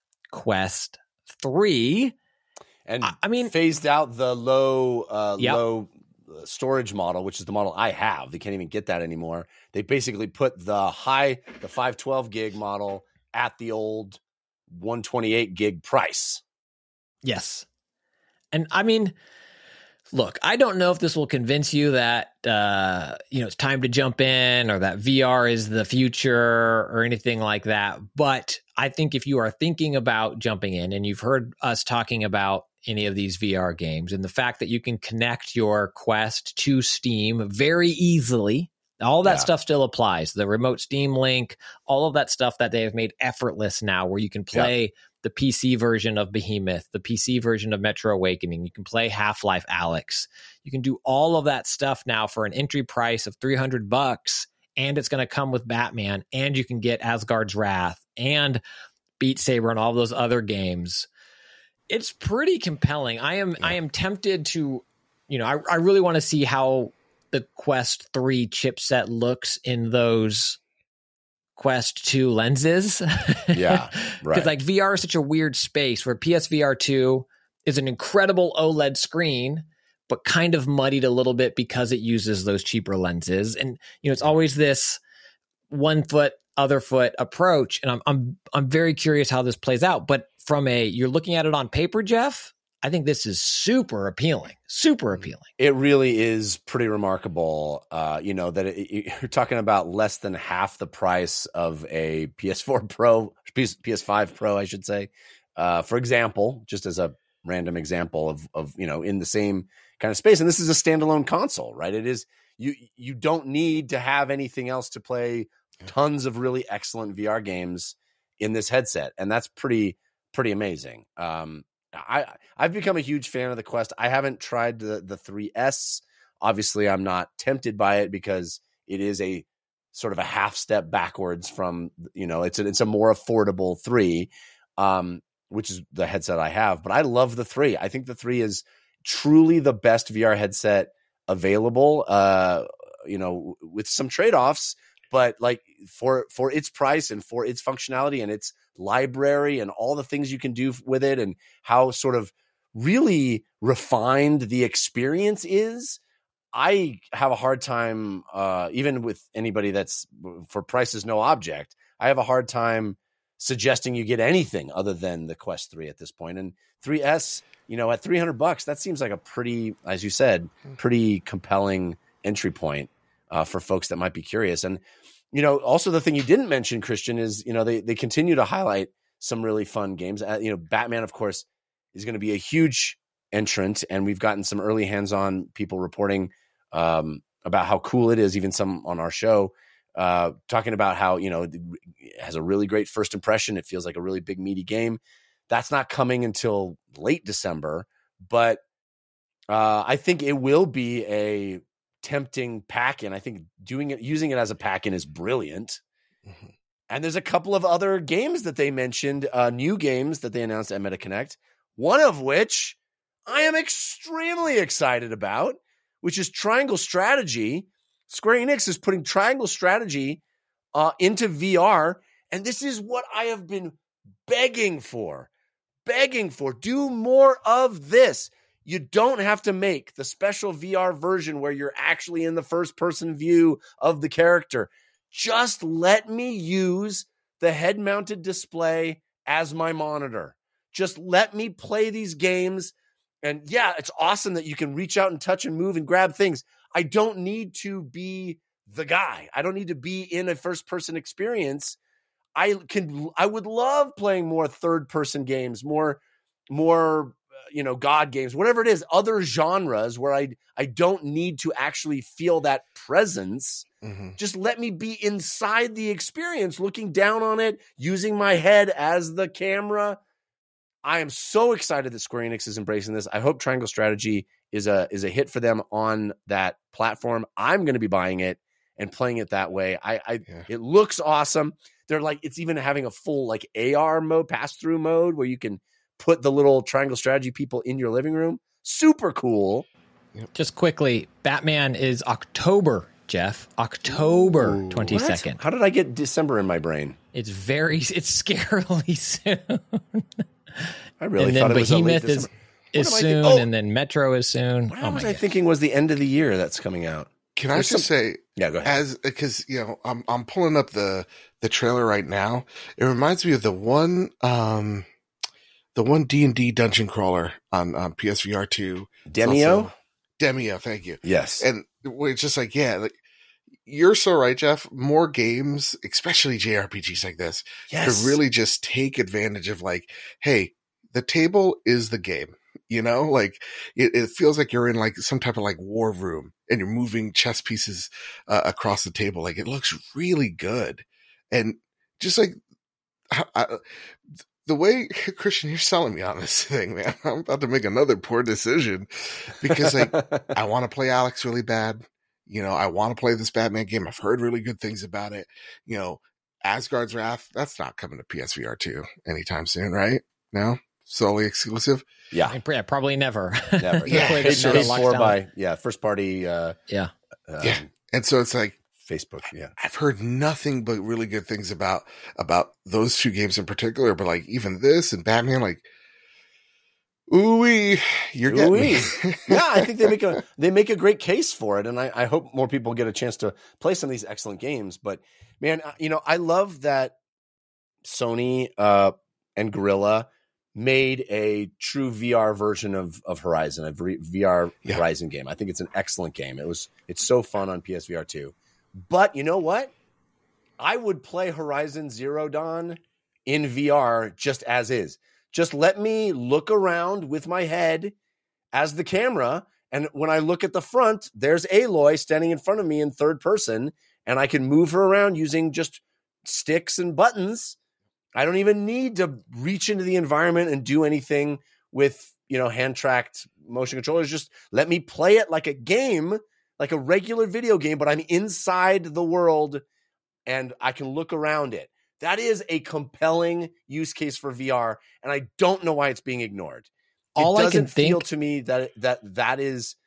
Quest three. And I- I mean- phased out the low, uh, Yep. low storage model, which is the model I have. They can't even get that anymore. They basically put the high, the five twelve gig model at the old one twenty-eight gig price. Yes. And I mean, look, I don't know if this will convince you that, uh, you know, it's time to jump in or that V R is the future or anything like that. But I think if you are thinking about jumping in and you've heard us talking about any of these V R games and the fact that you can connect your Quest to Steam very easily, all that Yeah. stuff still applies. The remote Steam link, all of that stuff that they have made effortless now where you can play the P C version of Behemoth, the P C version of Metro Awakening. You can play Half-Life Alyx. You can do all of that stuff now for an entry price of three hundred bucks and it's going to come with Batman, and you can get Asgard's Wrath and Beat Saber and all those other games. It's pretty compelling. I am, yeah. I am tempted to, you know, I, I really want to see how the Quest three chipset looks in those Quest two lenses. Yeah, right. Because like V R is such a weird space where P S V R two is an incredible OLED screen, but kind of muddied a little bit because it uses those cheaper lenses. And, you know, it's always this one foot, other foot approach. And I'm, I'm, I'm very curious how this plays out. But from a, you're looking at it on paper, Jeff, I think this is super appealing, super appealing. It really is pretty remarkable. Uh, you know, that it, you're talking about less than half the price of a P S four Pro, P S five Pro, I should say. Uh, for example, just as a random example of, of, you know, in the same kind of space. And this is a standalone console, right? It is, you, you don't need to have anything else to play tons of really excellent V R games in this headset. And that's pretty, pretty amazing. Um, I, I've become a huge fan of the Quest. I haven't tried the, the three S. Obviously, I'm not tempted by it because it is a sort of a half step backwards from, you know, it's a, it's a more affordable three, um, which is the headset I have. But I love the three. I think the three is truly the best V R headset available, uh, you know, with some trade-offs, but like for, for its price and for its functionality and its library and all the things you can do with it and how sort of really refined the experience is. I have a hard time, uh, even with anybody that's for price is no object. I have a hard time suggesting you get anything other than the Quest three at this point. And three S, you know, at three hundred bucks, that seems like a pretty, as you said, pretty compelling entry point uh, for folks that might be curious. And, you know, also the thing you didn't mention, Christian, is, you know, they, they continue to highlight some really fun games. Uh, you know, Batman, of course, is going to be a huge entrant. And we've gotten some early hands-on people reporting um, about how cool it is, even some on our show, uh, talking about how, you know, it has a really great first impression. It feels like a really big, meaty game. That's not coming until late December, but uh, I think it will be a tempting pack-in. I think doing it, using it as a pack-in is brilliant. Mm-hmm. And there's a couple of other games that they mentioned, uh, new games that they announced at MetaConnect, one of which I am extremely excited about, which is Triangle Strategy. Square Enix is putting Triangle Strategy uh, into V R, and this is what I have been begging for. Begging for. Do more of this. You don't have to make the special V R version where you're actually in the first person view of the character. Just let me use the head mounted display as my monitor. Just let me play these games. And yeah, it's awesome that you can reach out and touch and move and grab things. I don't need to be the guy. I don't need to be in a first person experience. I can, I would love playing more third person games, more, more, you know, God games, whatever it is, other genres where I, I don't need to actually feel that presence. Mm-hmm. Just let me be inside the experience, looking down on it, using my head as the camera. I am so excited that Square Enix is embracing this. I hope Triangle Strategy is a, is a hit for them on that platform. I'm going to be buying it and playing it that way. I, I yeah. It looks awesome. They're like, it's even having a full like A R mode, pass-through mode where you can put the little Triangle Strategy people in your living room. Super cool. Just quickly, Batman is October, Jeff. October Ooh, twenty-second. What? How did I get December in my brain? It's very, it's scarily soon. I really and thought then it was Behemoth late is, is soon, oh, and then Metro is soon. What oh was my I God. thinking was the end of the year that's coming out? Can There's I just some, say, yeah, go ahead. As because you know, I'm I'm pulling up the the trailer right now. It reminds me of the one, um, the one D and D dungeon crawler on on P S V R two. Demio, Demio, thank you. Yes, and it's just like, yeah, like you're so right, Jeff. More games, especially J R P Gs like this, yes. could really just take advantage of like, hey, the table is the game. You know, like it, it feels like you're in like some type of like war room and you're moving chess pieces uh, across the table. Like it looks really good. And just like I, I, the way Christian, you're selling me on this thing, man, I'm about to make another poor decision because like I want to play Alex really bad. You know, I want to play this Batman game. I've heard really good things about it. You know, Asgard's Wrath, that's not coming to P S V R two anytime soon, right? No? Solely exclusive? Yeah. Yeah, probably never. Never. Yeah. Paid, It's not paid locked for down. by, yeah, first party. Uh, Yeah. um, Yeah. And so it's like, Facebook. Yeah. I've heard nothing but really good things about, about those two games in particular, but like even this and Batman, like, ooh-wee, you're getting me. Yeah, I think they make a they make a great case for it, and I, I hope more people get a chance to play some of these excellent games. But man, you know, I love that Sony uh, and Guerrilla made a true V R version of of Horizon, a V R Yeah. Horizon game. I think it's an excellent game. It was it's so fun on P S V R two. But you know what? I would play Horizon Zero Dawn in V R just as is. Just let me look around with my head as the camera. And when I look at the front, there's Aloy standing in front of me in third person, and I can move her around using just sticks and buttons. I don't even need to reach into the environment and do anything with, you know, hand-tracked motion controllers. Just let me play it like a game, like a regular video game, but I'm inside the world and I can look around it. That is a compelling use case for V R, and I don't know why it's being ignored. It All I doesn't can think- feel to me that that that is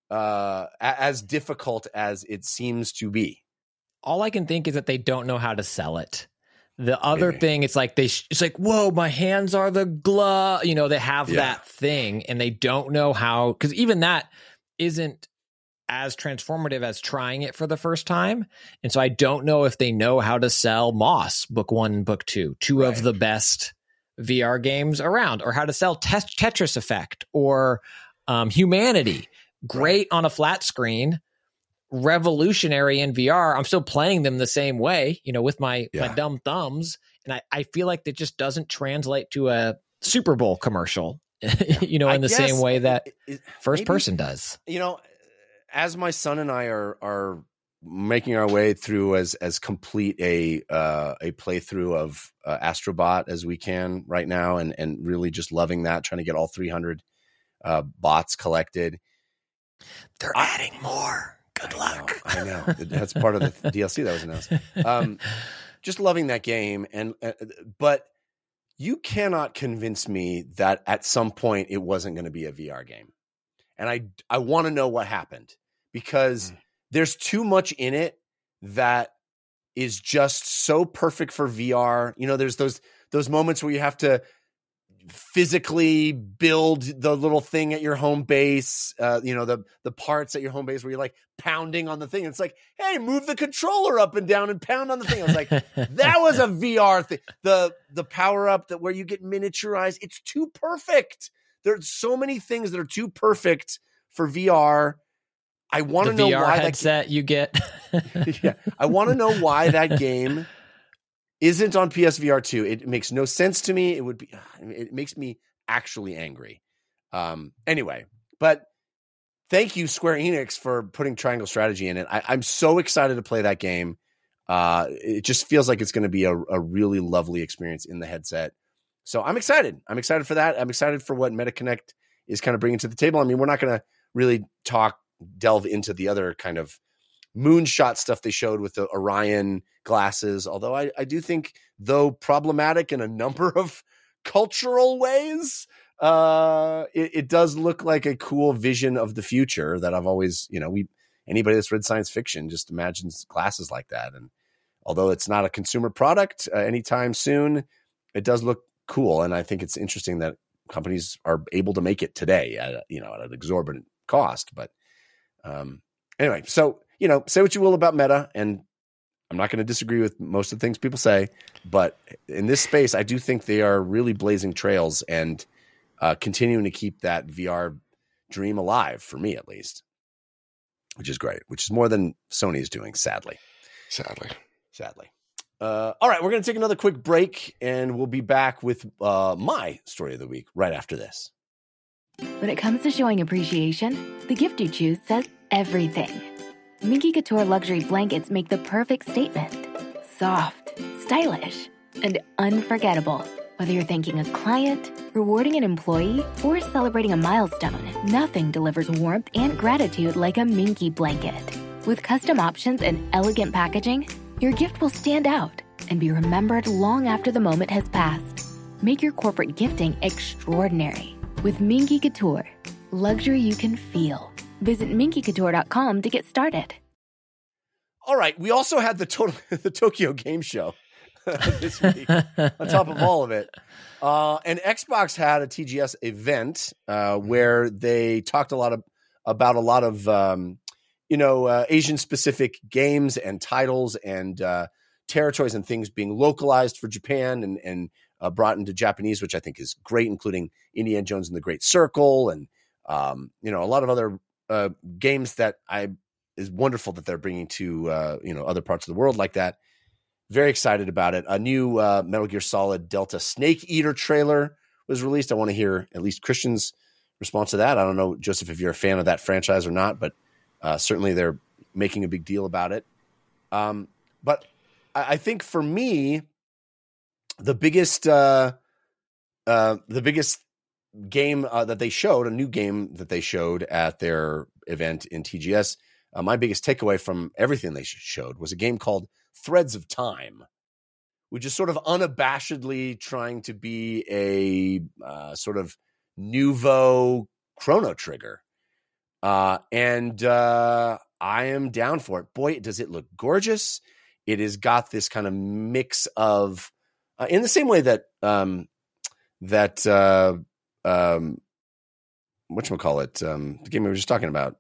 uh, a- as difficult as it seems to be. All I can think is that they don't know how to sell it. The other Maybe. thing, it's like they, sh- it's like, whoa, my hands are the glove. You know, they have Yeah. that thing, and they don't know how, because even that isn't as transformative as trying it for the first time. And so I don't know if they know how to sell Moss, book one and book two, two Right. of the best V R games around, or how to sell Tet- Tetris Effect or um, Humanity. Great on a flat screen, revolutionary in V R. I'm still playing them the same way, you know, with my, Yeah. my dumb thumbs. And I, I feel like it just doesn't translate to a Super Bowl commercial, you know, I in the guess same way that it- it- first maybe- person does. You know, as my son and I are are making our way through as as complete a uh, a playthrough of uh, Astrobot as we can right now, and and really just loving that, trying to get all three hundred uh, bots collected. They're I- adding more. Good luck. I know, I know. That's part of the D L C that was announced. Um, just loving that game, and uh, but you cannot convince me that at some point it wasn't going to be a V R game, and I I want to know what happened, because Mm. there's too much in it that is just so perfect for V R. You know, there's those those moments where you have to physically build the little thing at your home base, uh, you know, the the parts at your home base where you're like pounding on the thing. It's like, hey, move the controller up and down and pound on the thing. I was like, that was a V R thing. The the power up that where you get miniaturized, it's too perfect. There's so many things that are too perfect for V R. I want to the know V R why headset you get. that yeah, I want to know why that game isn't on P S V R two. It makes no sense to me. It would be it makes me actually angry. Um anyway, but thank you, Square Enix, for putting Triangle Strategy in it. I, I'm so excited to play that game. Uh it just feels like it's going to be a, a really lovely experience in the headset. So I'm excited. I'm excited for that. I'm excited for what MetaConnect is kind of bringing to the table. I mean, we're not going to really talk delve into the other kind of moonshot stuff they showed with the Orion glasses. Although I, I do think, though problematic in a number of cultural ways, uh, it, it does look like a cool vision of the future that I've always, you know, we anybody that's read science fiction just imagines glasses like that. And although it's not a consumer product uh, anytime soon, it does look cool. And I think it's interesting that companies are able to make it today at a, you know, at an exorbitant cost. But um, anyway, so, you know, say what you will about Meta, and I'm not going to disagree with most of the things people say, but in this space, I do think they are really blazing trails and uh, continuing to keep that V R dream alive, for me at least, which is great, which is more than Sony is doing, sadly. Sadly. Sadly. Uh, all right, we're going to take another quick break, and we'll be back with uh, my story of the week right after this. When it comes to showing appreciation, the gift you choose says everything. Minky Couture luxury blankets make the perfect statement. Soft, stylish, and unforgettable. Whether you're thanking a client, rewarding an employee, or celebrating a milestone, nothing delivers warmth and gratitude like a Minky blanket. With custom options and elegant packaging, your gift will stand out and be remembered long after the moment has passed. Make your corporate gifting extraordinary with Minky Couture. Luxury you can feel. Visit minky couture dot com to get started. All right. We also had the total, the Tokyo Game Show this week on top of all of it. Uh, and Xbox had a T G S event uh, where they talked a lot of, about a lot of, um, you know, uh, Asian-specific games and titles and uh, territories and things being localized for Japan and, and uh, brought into Japanese, which I think is great, including Indiana Jones and the Great Circle and, um, you know, a lot of other uh, games that I is wonderful that they're bringing to, uh, you know, other parts of the world like that. Very excited about it. A new uh, Metal Gear Solid Delta Snake Eater trailer was released. I want to hear at least Christian's response to that. I don't know, Joseph, if you're a fan of that franchise or not, but uh, certainly they're making a big deal about it. Um, but I, I think for me, the biggest, uh, uh, the biggest game uh, that they showed, a new game that they showed at their event in T G S, uh, my biggest takeaway from everything they showed was a game called Threads of Time, which is sort of unabashedly trying to be a uh, sort of nouveau Chrono Trigger. Uh, and uh, I am down for it. Boy, does it look gorgeous. It has got this kind of mix of, uh, in the same way that, um, that uh, um, whatchamacallit, um, the game we were just talking about,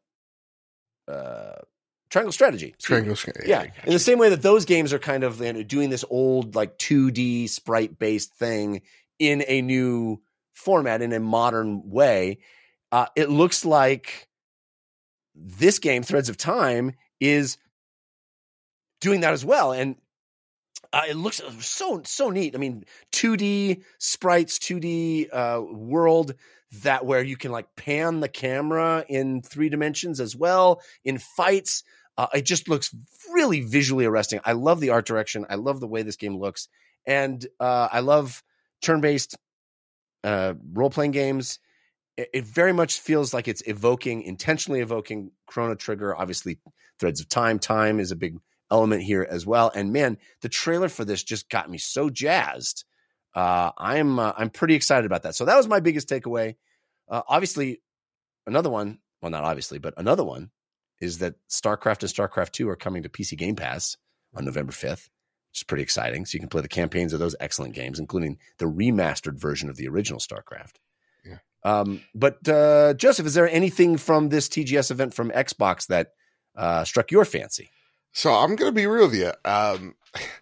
uh, Triangle Strategy. Triangle Strategy. Yeah. In the same way that those games are kind of you know, doing this old like two D sprite based thing in a new format, in a modern way, uh, it looks like this game, Threads of Time, is doing that as well. And uh, it looks so, so neat. I mean, two D sprites, two D uh, world that where you can like pan the camera in three dimensions as well in fights. Uh, it just looks really visually arresting. I love the art direction. I love the way this game looks. And uh, I love turn-based uh, role-playing games. It, it very much feels like it's evoking, intentionally evoking Chrono Trigger. Obviously, Threads of Time. Time is a big element here as well. And man, the trailer for this just got me so jazzed. Uh, I'm uh, I'm pretty excited about that. So that was my biggest takeaway. Uh, obviously, another one, well, not obviously, but another one is that StarCraft and StarCraft two are coming to P C Game Pass on November fifth, which is pretty exciting. So you can play the campaigns of those excellent games, including the remastered version of the original StarCraft. Yeah. Um, but uh, Joseph, is there anything from this T G S event from Xbox that uh, struck your fancy? So I'm going to be real with you. Um,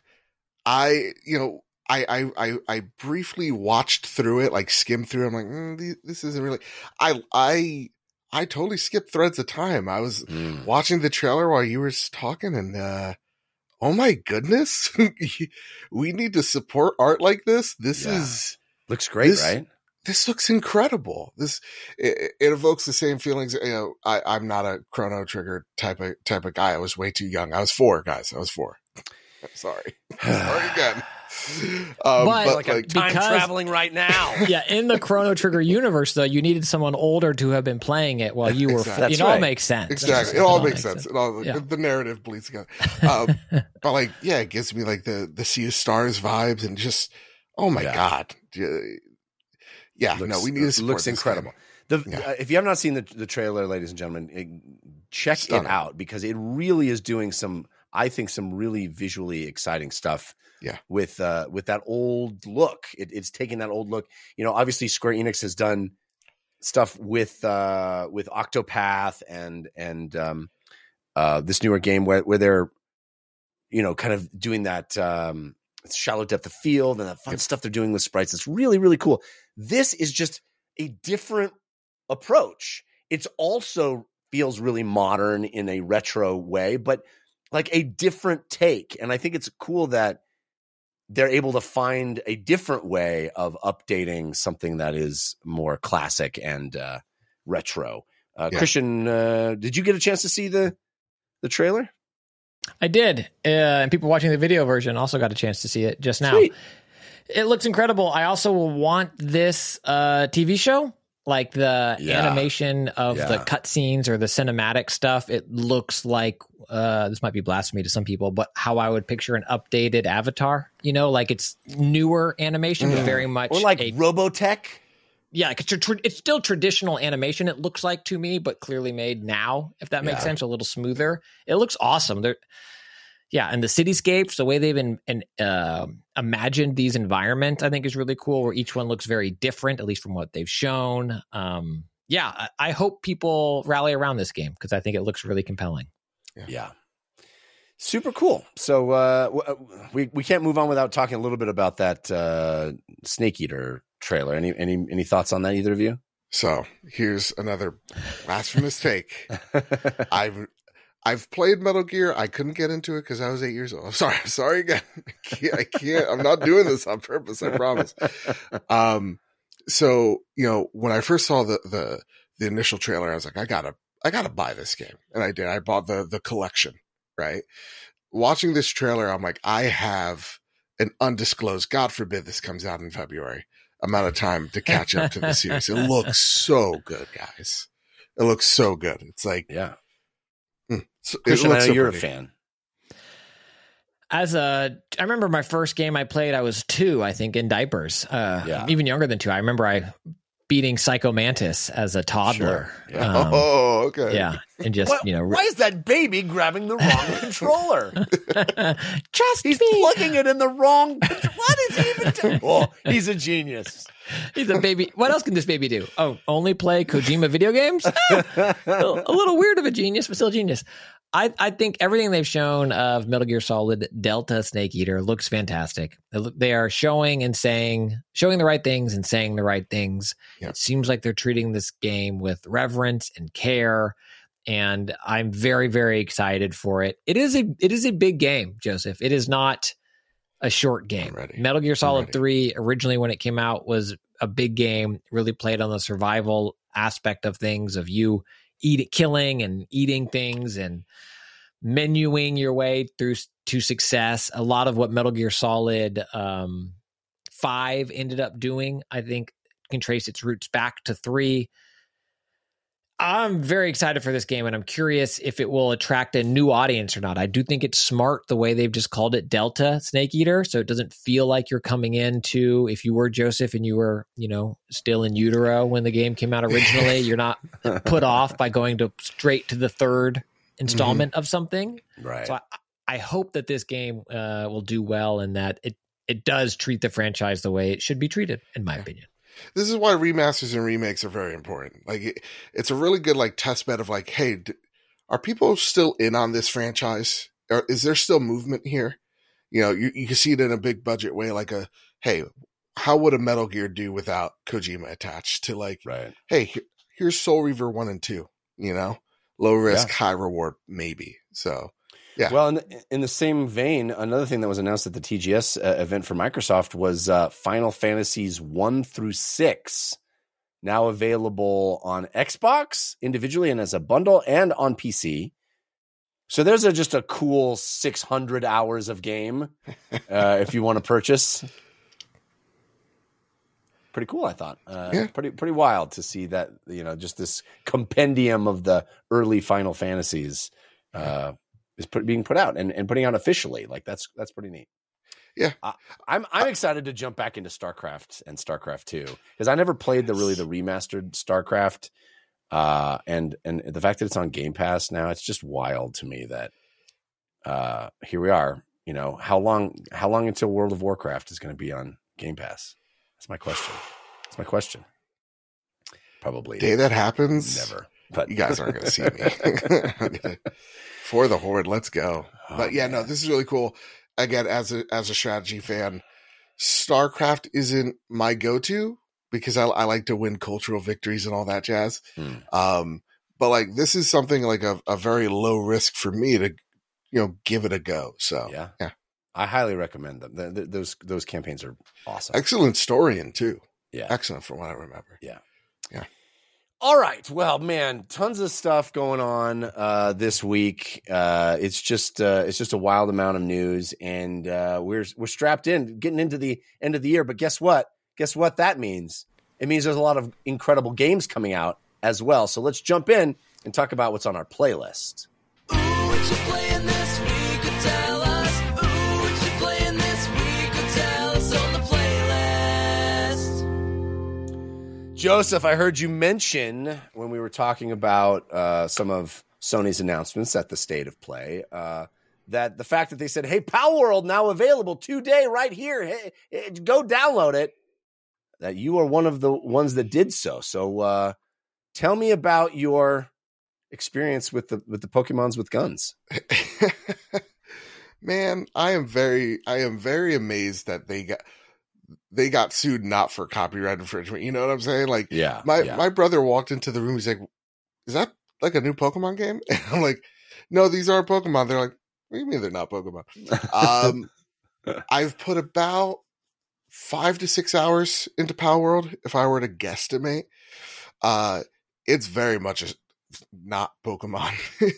I, you know, I, I, I, I briefly watched through it, like skimmed through. I'm like, mm, this isn't really, I, I, I totally skipped Threads of Time. I was mm. watching the trailer while you were talking and, uh, oh my goodness, we need to support art like this. This yeah. is looks great, this, right? This looks incredible. This, it, it evokes the same feelings. You know, I, I'm not a Chrono Trigger type of, type of guy. I was way too young. I was four, guys. I was four. Sorry. Sorry again. but Um, but like, like time because, traveling right now. Yeah, in the Chrono Trigger universe, though, you needed someone older to have been playing it while you were. Exactly. It all right. makes sense. Exactly, it all, it all makes sense. sense. It all, yeah. The narrative bleeds together. Um, but like, yeah, it gives me like the the Sea of Stars vibes, and just oh my yeah. god, yeah. Looks, no, we need to support looks incredible. The, yeah. uh, if you have not seen the the trailer, ladies and gentlemen, it, check Stunning. it out because it really is doing some. I think some really visually exciting stuff. Yeah, with uh, with that old look, it, it's taking that old look. You know, obviously Square Enix has done stuff with uh, with Octopath and and um, uh, this newer game where where they're you know kind of doing that um, shallow depth of field and that fun yep. stuff they're doing with sprites. It's really really cool. This is just a different approach. It's also feels really modern in a retro way, but like a different take. And I think it's cool that they're able to find a different way of updating something that is more classic and uh, retro. Uh, yeah. Christian, uh, did you get a chance to see the the trailer? I did. Uh, and people watching the video version also got a chance to see it just now. Sweet. It looks incredible. I also want this uh, T V show. Like the Yeah. animation of Yeah. the cutscenes or the cinematic stuff, it looks like uh, this might be blasphemy to some people, but how I would picture an updated Avatar. You know, like it's newer animation, but very much Or like a, Robotech. yeah, like it's, a tra- it's still traditional animation. It looks like to me, but clearly made now. If that makes Yeah. sense, a little smoother. It looks awesome. They're, yeah, and the cityscapes, the way they've been in, uh, imagined these environments, I think is really cool. Where each one looks very different, at least from what they've shown. Um, yeah, I, I hope people rally around this game because I think it looks really compelling. Yeah. yeah. Super cool. So uh, we we can't move on without talking a little bit about that uh, Snake Eater trailer. Any any any thoughts on that, either of you? So here's another blasphemous take. I've I've played Metal Gear. I couldn't get into it because I was eight years old. I'm sorry. I'm sorry again. I can't, I can't. I'm not doing this on purpose. I promise. Um. So you know, when I first saw the the the initial trailer, I was like, I gotta I gotta buy this game, and I did. I bought the the collection. Right. Watching this trailer, I'm like, I have an undisclosed, God forbid this comes out in February, amount of time to catch up to the series. It looks so good, guys. It looks so good. It's like, yeah. Mm, so, it Christian, looks I know so you're pretty. a fan. As a, I remember my first game I played, I was two, I think, in diapers. Uh, Yeah. Even younger than two. I remember I beating Psycho Mantis as a toddler. Sure. Yeah. Um, Oh, okay. yeah. And just, What- you know, why is that baby grabbing the wrong controller? trust He's me. plugging it in the wrong. What is he even doing? Oh, he's a genius. He's a baby. What else can this baby do? Oh, only play Kojima video games? Ah, a little weird of a genius, but still a genius. I, I think everything they've shown of Metal Gear Solid Delta Snake Eater looks fantastic. They, look, they are showing and saying, showing the right things and saying the right things. Yeah. It seems like they're treating this game with reverence and care. And I'm very, very excited for it. It is a, it is a big game, Joseph. It is not a short game. I'm ready. Metal Gear Solid ready. three originally when it came out was a big game, really played on the survival aspect of things, of you eat killing and eating things and menuing your way through to success. A lot of what Metal Gear Solid um, five ended up doing, I think, can trace its roots back to three. I'm very excited for this game, and I'm curious if it will attract a new audience or not. I do think it's smart the way they've just called it Delta Snake Eater, so it doesn't feel like you're coming into, if you were Joseph and you were, you know, still in utero when the game came out originally, you're not put off by going to straight to the third installment mm-hmm. of something. Right. So I, I hope that this game uh, will do well and that it, it does treat the franchise the way it should be treated, in my opinion. This is why remasters and remakes are very important. Like it, it's a really good like test bed of like, hey, d- are people still in on this franchise? Or is there still movement here? You know, you, you can see it in a big budget way, like a, hey, how would a Metal Gear do without Kojima attached to like, right. hey, here, here's Soul Reaver one and two, you know, low risk, yeah. high reward, maybe. So, yeah. Well, in, in the same vein, another thing that was announced at the T G S uh, event for Microsoft was uh, Final Fantasies one through six, now available on Xbox individually and as a bundle, and on P C. So there's a, just a cool six hundred hours of game uh, if you want to purchase. Pretty cool, I thought. Uh, yeah. Pretty pretty wild to see that, you know, just this compendium of the early Final Fantasies. Uh, is put, being put out and, and putting out officially. Like that's that's pretty neat. Yeah, uh, I'm I'm excited to jump back into StarCraft and StarCraft two because I never played the really the remastered StarCraft, uh, and and the fact that it's on Game Pass now, it's just wild to me that uh, here we are. You know, how long how long until World of Warcraft is going to be on Game Pass? That's my question. That's my question. Probably day that happens. Never. But you guys aren't going to see me. For the Horde, let's go. Oh, but yeah, man. No, this is really cool. Again, as a as a strategy fan, StarCraft isn't my go-to because I, I like to win cultural victories and all that jazz. Hmm. Um, but like this is something like a, a very low risk for me to, you know, give it a go. So yeah, yeah, I highly recommend them. The, the, those those campaigns are awesome. Excellent story in too. Yeah, excellent from what I remember. Yeah, yeah. All right. Well, man, tons of stuff going on uh, this week. Uh, it's just uh, it's just a wild amount of news, and uh, we're we're strapped in, getting into the end of the year. But guess what? Guess what that means? it means there's a lot of incredible games coming out as well. So let's jump in and talk about what's on our playlist. Ooh, what you playing this week? Could tell us. Ooh, what you playing this week? Could tell us on the playlist. Joseph, I heard you mention when we were talking about uh, some of Sony's announcements at the State of Play uh, that the fact that they said, hey, Pal World now available today right here. Hey, hey, go download it. That you are one of the ones that did so. So uh, tell me about your experience with the with the Pokemons with guns. Man, I am very I am very amazed that they got they got sued not for copyright infringement. You know what I'm saying? Like, yeah, my yeah. my brother walked into the room. He's like, "Is that like a new Pokemon game?" And I'm like, "No, these are Pokemon." They're like, "What do you mean they're not Pokemon?" um, I've put about five to six hours into Pal World. If I were to guesstimate, uh, it's very much a not Pokemon.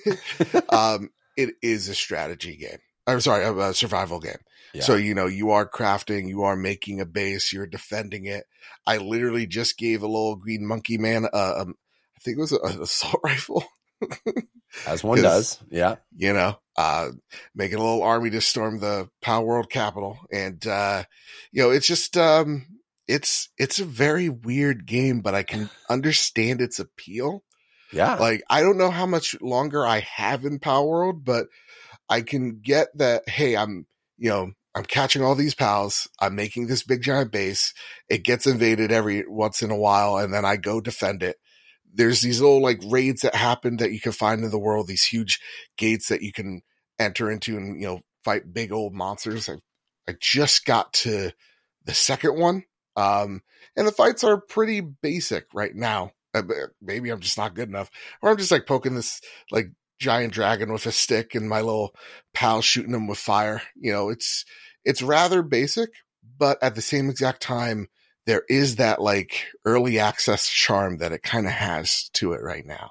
um, it is a strategy game. I'm sorry, a, a survival game. Yeah. So, you know, you are crafting, you are making a base, you're defending it. I literally just gave a little green monkey man, uh, um, I think it was an assault rifle. As one does. Yeah. You know, uh, making a little army to storm the Pal World capital. And, uh, you know, it's just, um, it's, it's a very weird game, but I can understand its appeal. Yeah. Like, I don't know how much longer I have in Pal World, but I can get that, hey, I'm, you know, I'm catching all these pals. I'm making this big giant base. It gets invaded every once in a while, and then I go defend it. There's these little like raids that happen that you can find in the world, these huge gates that you can enter into and, you know, fight big old monsters. I, I just got to the second one. Um, and the fights are pretty basic right now. Maybe I'm just not good enough, or I'm just like poking this like giant dragon with a stick and my little pal shooting them with fire. You know, it's, it's rather basic, but at the same exact time, there is that like early access charm that it kind of has to it right now.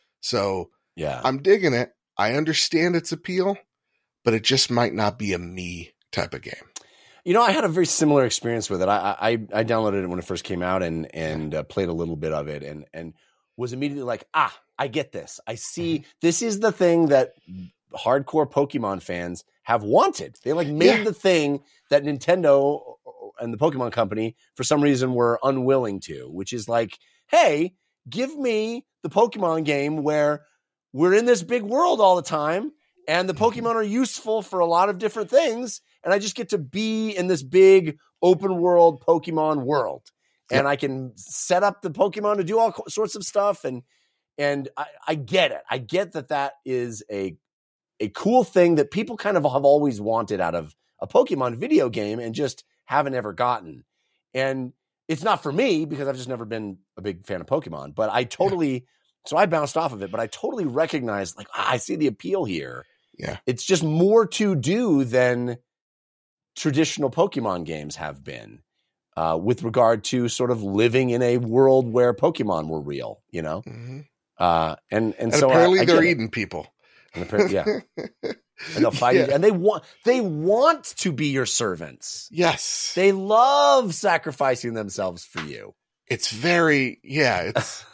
So yeah, I'm digging it. I understand its appeal, but it just might not be a me type of game. You know, I had a very similar experience with it. I I, I downloaded it when it first came out and and uh, played a little bit of it and and was immediately like, ah, I get this. I see. Mm-hmm. This is the thing that hardcore Pokemon fans have wanted. They like made yeah. the thing that Nintendo and the Pokemon Company for some reason were unwilling to, which is like, hey, give me the Pokemon game where we're in this big world all the time and the Pokemon are useful for a lot of different things. And I just get to be in this big open world Pokemon world. Yep. And I can set up the Pokemon to do all sorts of stuff. And and I, I get it. I get that that is a, a cool thing that people kind of have always wanted out of a Pokemon video game and just haven't ever gotten. And it's not for me because I've just never been a big fan of Pokemon. But I totally, yeah. so I bounced off of it. But I totally recognize, like, ah, I see the appeal here. Yeah. It's just more to do than traditional Pokemon games have been uh, with regard to sort of living in a world where Pokemon were real, you know? Mm-hmm. Uh, and, and, and so apparently I, I they're eating people. And apparently, yeah. And they'll fight yeah. you. And they want, they want to be your servants. Yes. They love sacrificing themselves for you. It's very, yeah, it's,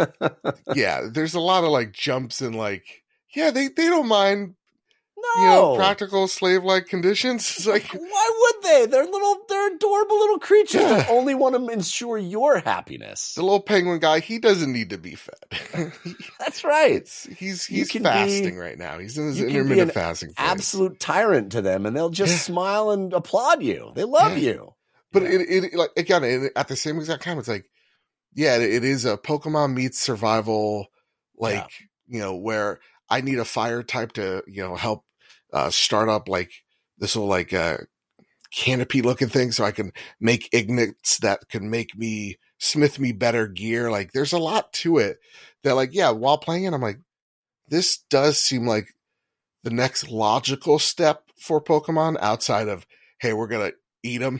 yeah, there's a lot of like jumps and like, yeah, they, they don't mind. No. You know, practical slave-like conditions. It's like, why would they? They're little, they're adorable little creatures yeah. that only want to ensure your happiness. The little penguin guy, he doesn't need to be fed. That's right. It's, he's he's fasting be, right now. He's in his intermittent fasting phase. Absolute tyrant to them, and they'll just yeah. smile and applaud you. They love yeah. you. But yeah. it, it like again, it, at the same exact time, it's like, yeah, it, it is a Pokemon meets survival, like yeah. you know, where I need a fire type to you know help. Uh, start up like this little like uh, canopy looking thing so I can make ignits that can make me smith me better gear. Like there's a lot to it that like, yeah, while playing it, I'm like, this does seem like the next logical step for Pokemon outside of, hey, we're going to eat them.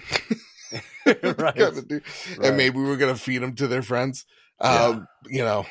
right. do, right. And maybe we're going to feed them to their friends. Um, yeah. You know,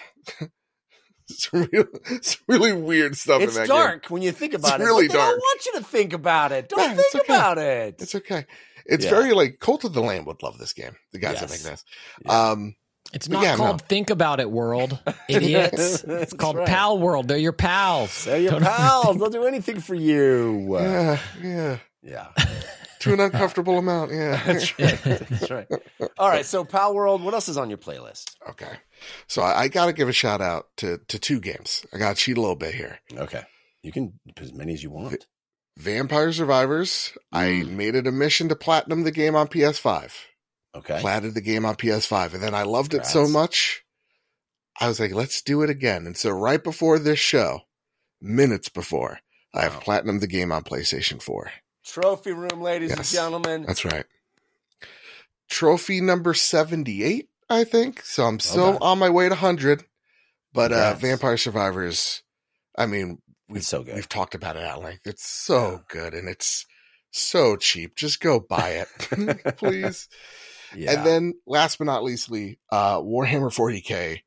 It's really, it's really weird stuff. It's in that dark game. when you think about it's it. Really but dark. I don't want you to think about it. Don't yeah, think okay. about it. It's okay. It's yeah. very like Cult of the Lamb would love this game. The guys yes. that make this. Yeah. Um, It's But not yeah, called no. Think About It World, idiots. It's called right. Pal World. They're your pals. They're your Don't pals. overthink- They'll do anything for you. Yeah, yeah. Yeah. To an uncomfortable amount. Yeah. That's right. That's right. All right. So, Pal World, what else is on your playlist? Okay. So I, I got to give a shout out to, to two games. I got to cheat a little bit here. Okay. You can put as many as you want. Vampire Survivors. I Mm. made it a mission to platinum the game on P S five. Okay. Platted the game on P S five. And then I loved it so Congrats. much. I was like, let's do it again. And so right before this show, minutes before, I have Wow. platinum the game on PlayStation four. Trophy room, ladies Yes. and gentlemen. That's right. Trophy number seventy-eight, I think. So I'm still Okay. on my way to one hundred. But uh, Congrats. Vampire Survivors, I mean, we've, It's so good. we've talked about it at length. It's so good and it's so cheap. Just go buy it, please. Yeah. And then last but not leastly, uh, Warhammer forty K.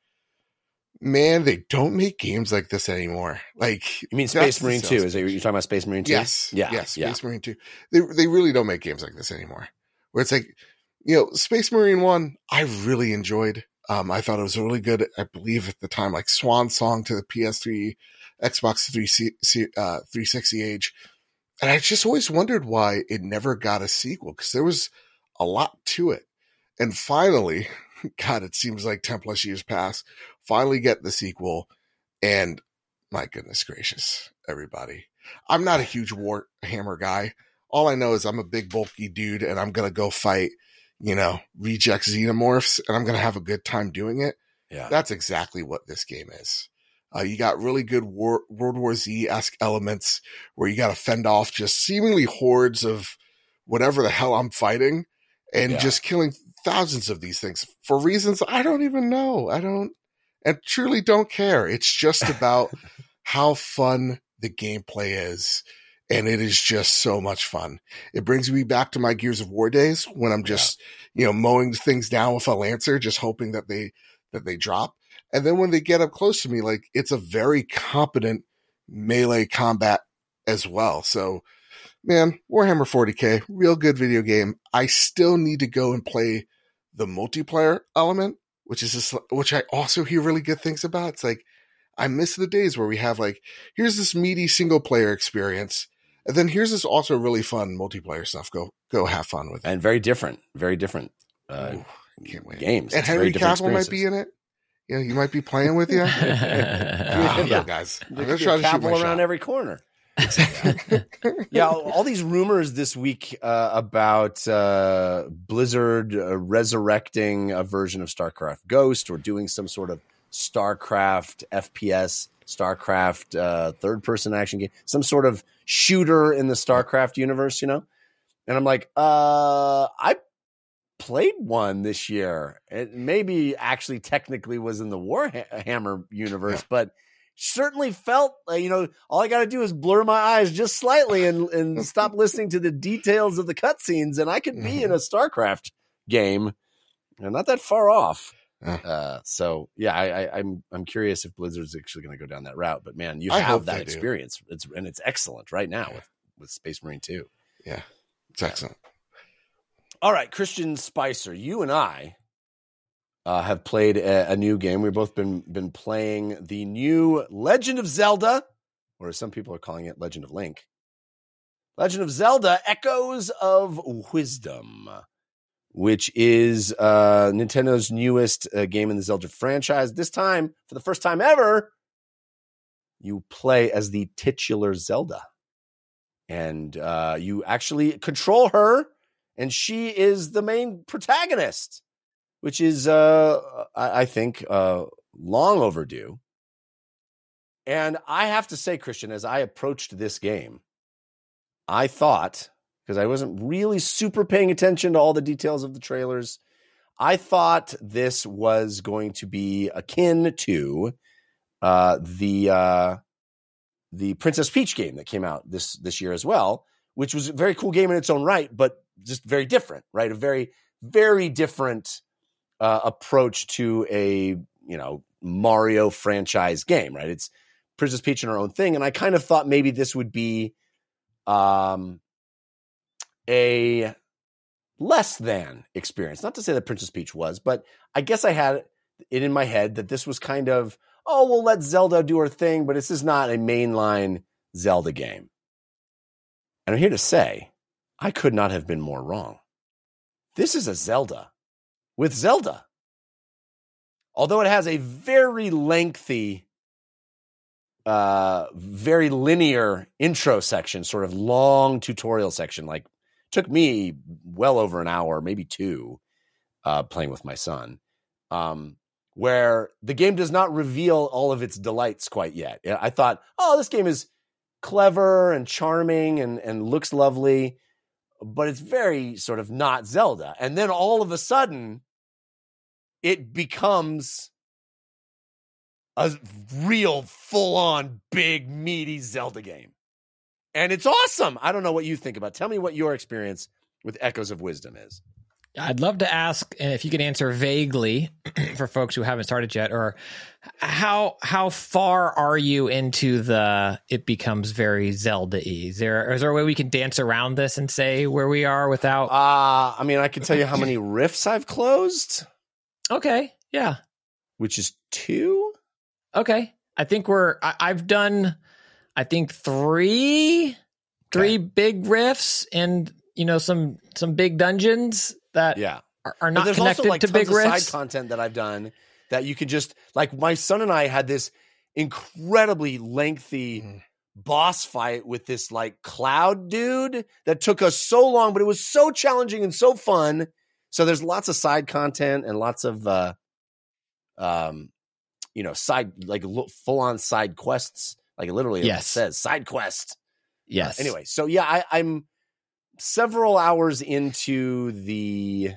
Man, they don't make games like this anymore. Like, You mean that's Space the Marine sales two? Is that you're talking about Space Marine two? Yes. Yeah. Yes. Yeah. Space Marine two. They they really don't make games like this anymore. Where it's like, you know, Space Marine one, I really enjoyed. Um, I thought it was really good. I believe at the time, like swan song to the P S three, Xbox three sixty age. And I just always wondered why it never got a sequel because there was a lot to it. And finally, God, it seems like ten plus years pass, finally get the sequel. And my goodness gracious, everybody. I'm not a huge Warhammer guy. All I know is I'm a big bulky dude and I'm going to go fight, you know, reject xenomorphs and I'm going to have a good time doing it. Yeah. That's exactly what this game is. Uh, you got really good war, World War Z-esque elements where you got to fend off just seemingly hordes of whatever the hell I'm fighting and Yeah. just killing thousands of these things for reasons I don't even know. I don't, and truly don't care. It's just about how fun the gameplay is. And it is just so much fun. It brings me back to my Gears of War days when I'm just, you know, mowing things down with a Lancer, just hoping that they, that they drop. And then when they get up close to me, like it's a very competent melee combat as well. So man, Warhammer forty K, real good video game. I still need to go and play the multiplayer element, which is just, which I also hear really good things about. It's like, I miss the days where we have like, here's this meaty single player experience. And then here's this also really fun multiplayer stuff. Go, go have fun with it. And very different, very different uh, Ooh, can't wait. games. And It's Henry very different Cavill might be in it. You know, you might be playing with you. I don't know, guys. I'm There gonna could be try a to shoot Cavill my around shot. every corner. Yeah, all these rumors this week uh, about uh, Blizzard uh, resurrecting a version of StarCraft Ghost or doing some sort of StarCraft F P S, StarCraft uh, third-person action game, some sort of shooter in the StarCraft universe, you know? And I'm like, uh, I played one this year. It maybe actually technically was in the Warhammer universe, but certainly felt like, you know, all I got to do is blur my eyes just slightly and, and stop listening to the details of the cutscenes, and I could be in a StarCraft game, and not that far off. Yeah. Uh, so yeah, I, I, I'm I'm curious if Blizzard's actually going to go down that route. But man, you I have hope that they do. experience. It's and it's excellent right now with with Space Marine two. Yeah, it's excellent. All right, Christian Spicer, you and I uh, have played a, a new game. We've both been been playing the new Legend of Zelda, or as some people are calling it, Legend of Link. Legend of Zelda: Echoes of Wisdom, which is uh, Nintendo's newest uh, game in the Zelda franchise. This time, for the first time ever, you play as the titular Zelda. And uh, you actually control her, and she is the main protagonist, which is, uh, I, I think, uh, long overdue. And I have to say, Christian, as I approached this game, I thought, because I wasn't really super paying attention to all the details of the trailers, I thought this was going to be akin to uh, the uh, the Princess Peach game that came out this this year as well, which was a very cool game in its own right, but just very different, right? A very, very different uh, approach to a, you know, Mario franchise game, right? It's Princess Peach in her own thing. And I kind of thought maybe this would be um, a less than experience. Not to say that Princess Peach was, but I guess I had it in my head that this was kind of, oh, we'll let Zelda do her thing, but this is not a mainline Zelda game. And I'm here to say, I could not have been more wrong. This is a Zelda with Zelda. Although it has a very lengthy, uh, very linear intro section, sort of long tutorial section, like took me well over an hour, maybe two, uh, playing with my son, um, where the game does not reveal all of its delights quite yet. I thought, oh, this game is clever and charming and, and looks lovely, but it's very sort of not Zelda. And then all of a sudden, it becomes a real full-on big meaty Zelda game. And it's awesome. I don't know what you think about it. Tell me what your experience with Echoes of Wisdom is. I'd love to ask if you could answer vaguely for folks who haven't started yet, or how how far are you into the it becomes very Zelda-y? Is there, is there a way we can dance around this and say where we are without? Uh, I mean, I can tell you how many rifts I've closed. Okay, yeah. Which is two? Okay. I think we're, I, I've done, I think three, three Okay. big rifts and, you know, some some big dungeons that Yeah. are, are But not there's connected also like to tons big of rifts. side content that I've done that you could just, like, my son and I had this incredibly lengthy Mhm. boss fight with this like cloud dude that took us so long, but it was so challenging and so fun. So there's lots of side content and lots of, uh, um, you know, side, like full on side quests, like literally Yes. it says side quest. Yes. Uh, anyway, so yeah, I, I'm several hours into the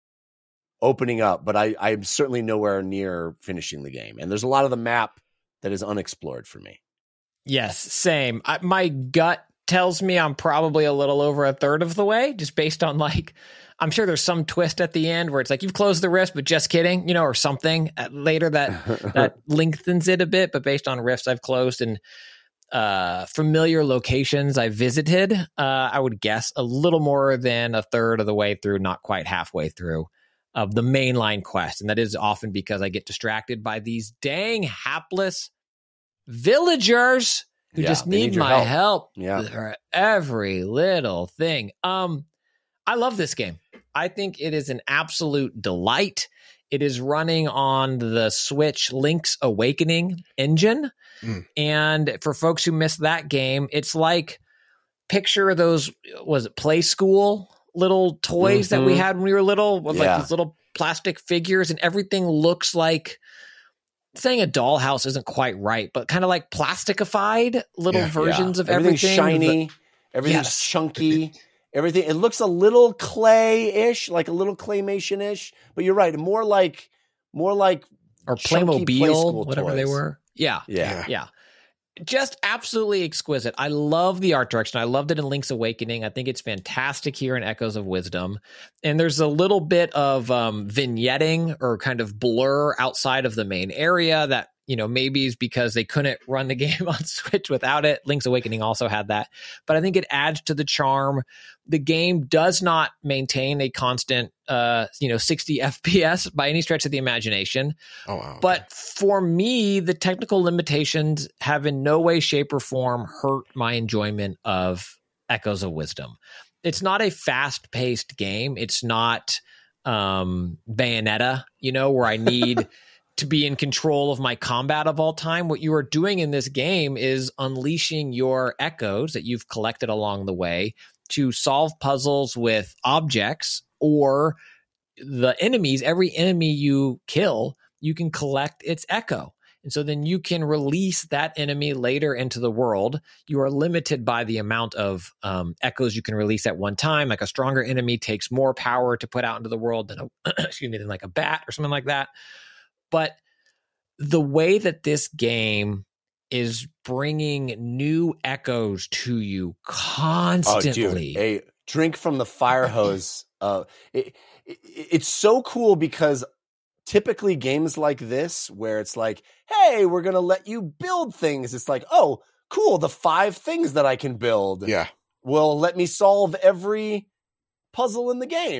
opening up, but I, I'm certainly nowhere near finishing the game. And there's a lot of the map that is unexplored for me. Yes, same. I, my gut tells me I'm probably a little over a third of the way, just based on like, I'm sure there's some twist at the end where it's like you've closed the rift, but just kidding, you know, or something at, later that that lengthens it a bit. But based on rifts I've closed and uh, familiar locations I visited, uh, I would guess a little more than a third of the way through, not quite halfway through of the mainline quest, and that is often because I get distracted by these dang hapless villagers who Yeah, just they need, need your my help, help. Yeah. for every little thing. Um, I love this game. I think it is an absolute delight. It is running on the Switch Link's Awakening engine. Mm. And for folks who missed that game, it's like picture those, was it Play School little toys that we Mhm. had when we were little with Yeah. like these little plastic figures, and everything looks like, saying a dollhouse isn't quite right, but kind of like plasticified little Yeah. versions of Everything's everything. shiny, everything's Yes. chunky, everything. It looks a little clay-ish, like a little claymation-ish. But you're right, more like more like Or chunky Play Playmobil, School whatever they toys. were. Yeah. Yeah. Yeah. Just absolutely exquisite. I love the art direction. I loved it in Link's Awakening. I think it's fantastic here in Echoes of Wisdom. And there's a little bit of um, vignetting or kind of blur outside of the main area that, you know, maybe is because they couldn't run the game on Switch without it. Link's Awakening also had that. But I think it adds to the charm. The game does not maintain a constant, uh, you know, sixty F P S by any stretch of the imagination. Oh, wow. But for me, the technical limitations have in no way, shape, or form hurt my enjoyment of Echoes of Wisdom. It's not a fast-paced game. It's not um, Bayonetta, you know, where I need to be in control of my combat of all time. What you are doing in this game is unleashing your echoes that you've collected along the way to solve puzzles with objects or the enemies. Every enemy you kill, you can collect its echo. And so then you can release that enemy later into the world. You are limited by the amount of um, echoes you can release at one time. Like a stronger enemy takes more power to put out into the world than a, excuse me, than like a bat or something like that. But the way that this game is bringing new echoes to you constantly. Oh, dude, a drink from the fire hose. Uh, it, it, it's so cool because typically games like this, where it's like, hey, we're going to let you build things. It's like, oh, cool. The five things that I can build Yeah. will let me solve every puzzle in the game.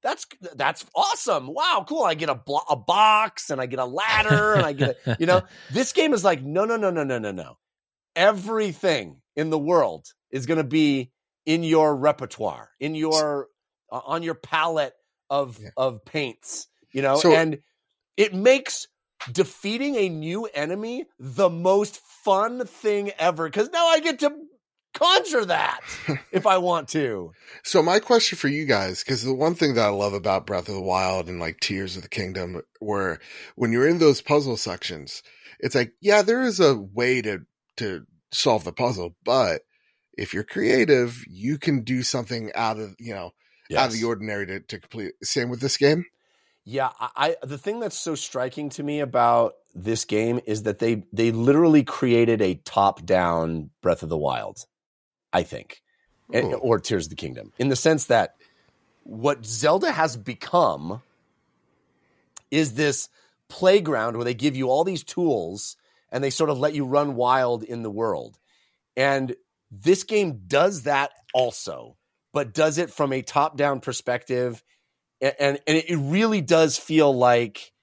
That's that's awesome. Wow, cool. I get a blo- a box and I get a ladder and I get a, you know, this game is like, no, no, no, no, no, no, no. Everything in the world is going to be in your repertoire, in your, uh, on your palette of, yeah. of paints, you know, so, and it makes defeating a new enemy the most fun thing ever. Cause now I get to conjure that if I want to. So my question for you guys, because the one thing that I love about Breath of the Wild and like Tears of the Kingdom, where when you're in those puzzle sections, it's like, yeah, there is a way to, to solve the puzzle, but if you're creative, you can do something out of, you know, yes. out of the ordinary to, to complete. Same with this game. Yeah. I, the thing that's so striking to me about this game is that they, they literally created a top down Breath of the Wild. I think, and, or Tears of the Kingdom, in the sense that what Zelda has become is this playground where they give you all these tools and they sort of let you run wild in the world. And this game does that also, but does it from a top-down perspective. And, and, and it really does feel like,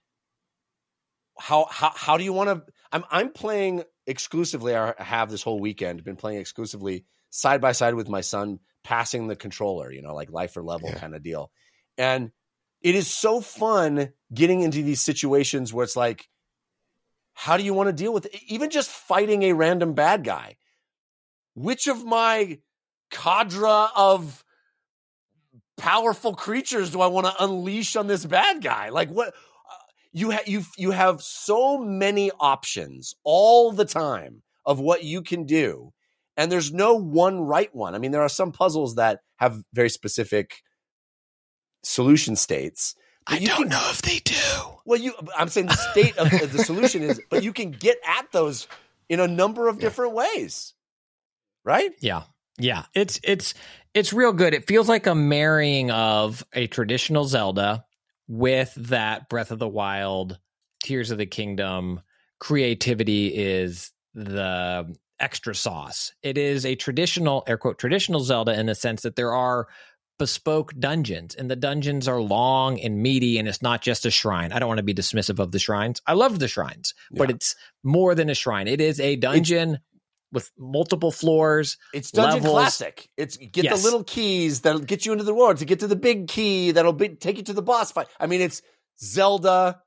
how, how, how do you want to, I'm, I'm playing exclusively, I have this whole weekend been playing exclusively side by side with my son, passing the controller, you know, like life or level yeah. kind of deal. And it is so fun getting into these situations where it's like, how do you want to deal with it? Even just fighting a random bad guy? Which of my cadre of powerful creatures do I want to unleash on this bad guy? Like what? Uh, you, ha- you, you have so many options all the time of what you can do. And there's no one right one. I mean, there are some puzzles that have very specific solution states. I don't can, know if they do. Well, you, I'm saying the state of the solution is, but you can get at those in a number of yeah. different ways, right? Yeah, yeah. It's it's it's real good. It feels like a marrying of a traditional Zelda with that Breath of the Wild, Tears of the Kingdom. Creativity is the extra sauce. It is a traditional, air quote, traditional Zelda in the sense that there are bespoke dungeons, and the dungeons are long and meaty, and it's not just a shrine. I don't want to be dismissive of the shrines. I love the shrines, yeah. but it's more than a shrine. It is a dungeon it's, with multiple floors. It's dungeon levels. classic. It's get yes. the little keys that'll get you into the world to get to the big key that'll be, take you to the boss fight. I mean, it's Zelda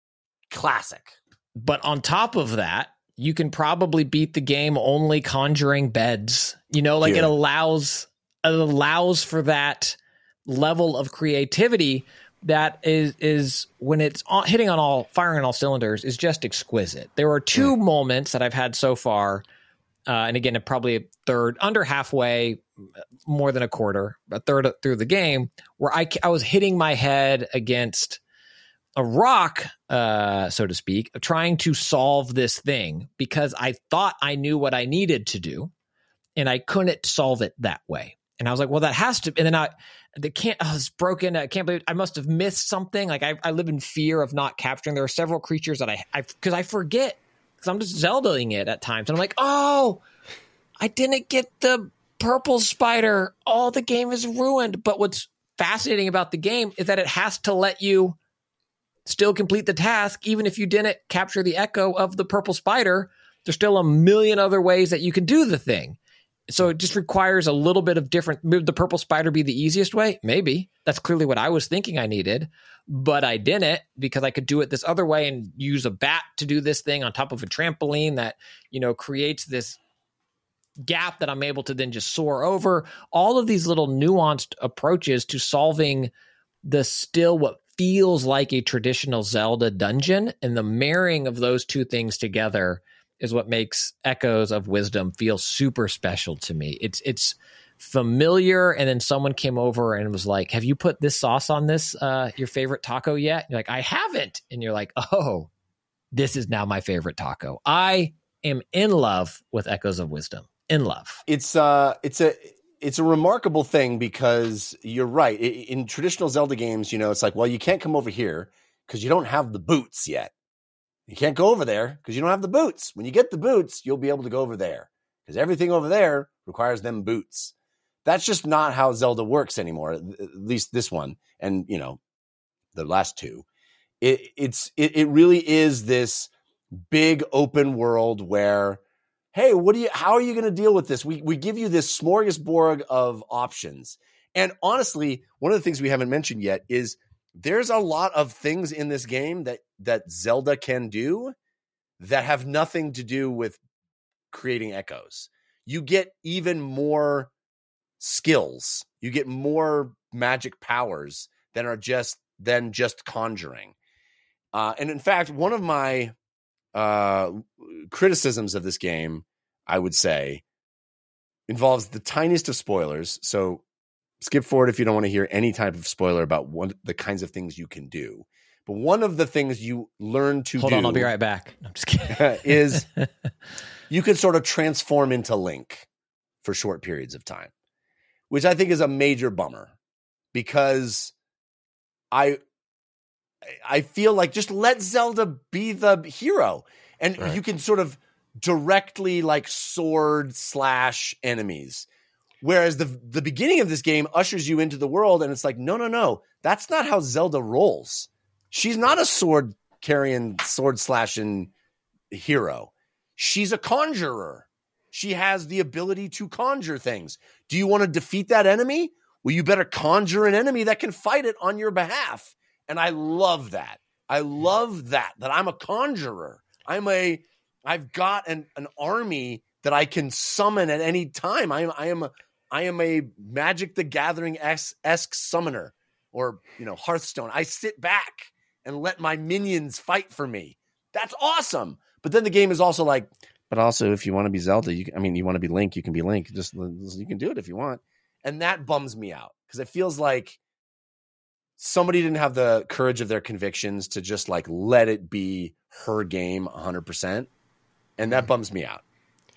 classic. But on top of that, you can probably beat the game only conjuring beds. You know, like yeah. it allows it allows for that level of creativity that is is when it's on, hitting on all firing on all cylinders is just exquisite. There are two yeah. moments that I've had so far, uh, and again, probably a third, under halfway, more than a quarter, a third through the game, where I I was hitting my head against a rock, uh, so to speak, of trying to solve this thing because I thought I knew what I needed to do, and I couldn't solve it that way. And I was like, well, that has to. And then I, the can't. I was broken. I can't believe I must have missed something. Like I, I live in fear of not capturing. There are several creatures that I, I, because I forget because I'm just Zeldaing it at times, and I'm like, oh, I didn't get the purple spider. Oh, the game is ruined. But what's fascinating about the game is that it has to let you still complete the task, even if you didn't capture the echo of the purple spider. There's still a million other ways that you can do the thing. So it just requires a little bit of different. Would the purple spider be the easiest way? Maybe. That's clearly what I was thinking I needed, but I didn't because I could do it this other way and use a bat to do this thing on top of a trampoline that, you know, creates this gap that I'm able to then just soar over. All of these little nuanced approaches to solving the still what feels like a traditional Zelda dungeon, and the marrying of those two things together is what makes Echoes of Wisdom feel super special to me. It's it's familiar, and then someone came over and was like, have you put this sauce on this, uh, your favorite taco yet? And you're like, I haven't. And you're like, oh, this is now my favorite taco. I am in love with Echoes of Wisdom. In love. It's uh, it's a it's a remarkable thing because you're right. In traditional Zelda games, you know, it's like, well, you can't come over here because you don't have the boots yet. You can't go over there because you don't have the boots. When you get the boots, you'll be able to go over there because everything over there requires them boots. That's just not how Zelda works anymore. At least this one, and you know, the last two. It, it's it, it really is this big open world where, hey, what do you? How are you going to deal with this? We we give you this smorgasbord of options, and honestly, one of the things we haven't mentioned yet is there's a lot of things in this game that that Zelda can do that have nothing to do with creating echoes. You get even more skills. You get more magic powers that are just than just conjuring. Uh, and in fact, one of my uh, criticisms of this game, I would say, involves the tiniest of spoilers. So skip forward if you don't want to hear any type of spoiler about one, the kinds of things you can do. But one of the things you learn to Hold do... on, I'll be right back. I'm just kidding. is you can sort of transform into Link for short periods of time, which I think is a major bummer because I... I feel like just let Zelda be the hero, and right. you can sort of directly like sword slash enemies. Whereas the the beginning of this game ushers you into the world, and it's like, no, no, no, that's not how Zelda rolls. She's not a sword carrying, sword slashing hero. She's a conjurer. She has the ability to conjure things. Do you want to defeat that enemy? Well, you better conjure an enemy that can fight it on your behalf. And I love that. I love that, that I'm a conjurer. I'm a, I've got an, an army that I can summon at any time. I am, I am, a, I am a Magic the Gathering-esque summoner, or, you know, Hearthstone. I sit back and let my minions fight for me. That's awesome. But then the game is also like, but also if you want to be Zelda, you can, I mean, you want to be Link, you can be Link. Just, you can do it if you want. And that bums me out because it feels like somebody didn't have the courage of their convictions to just like let it be her game one hundred percent. And that bums me out.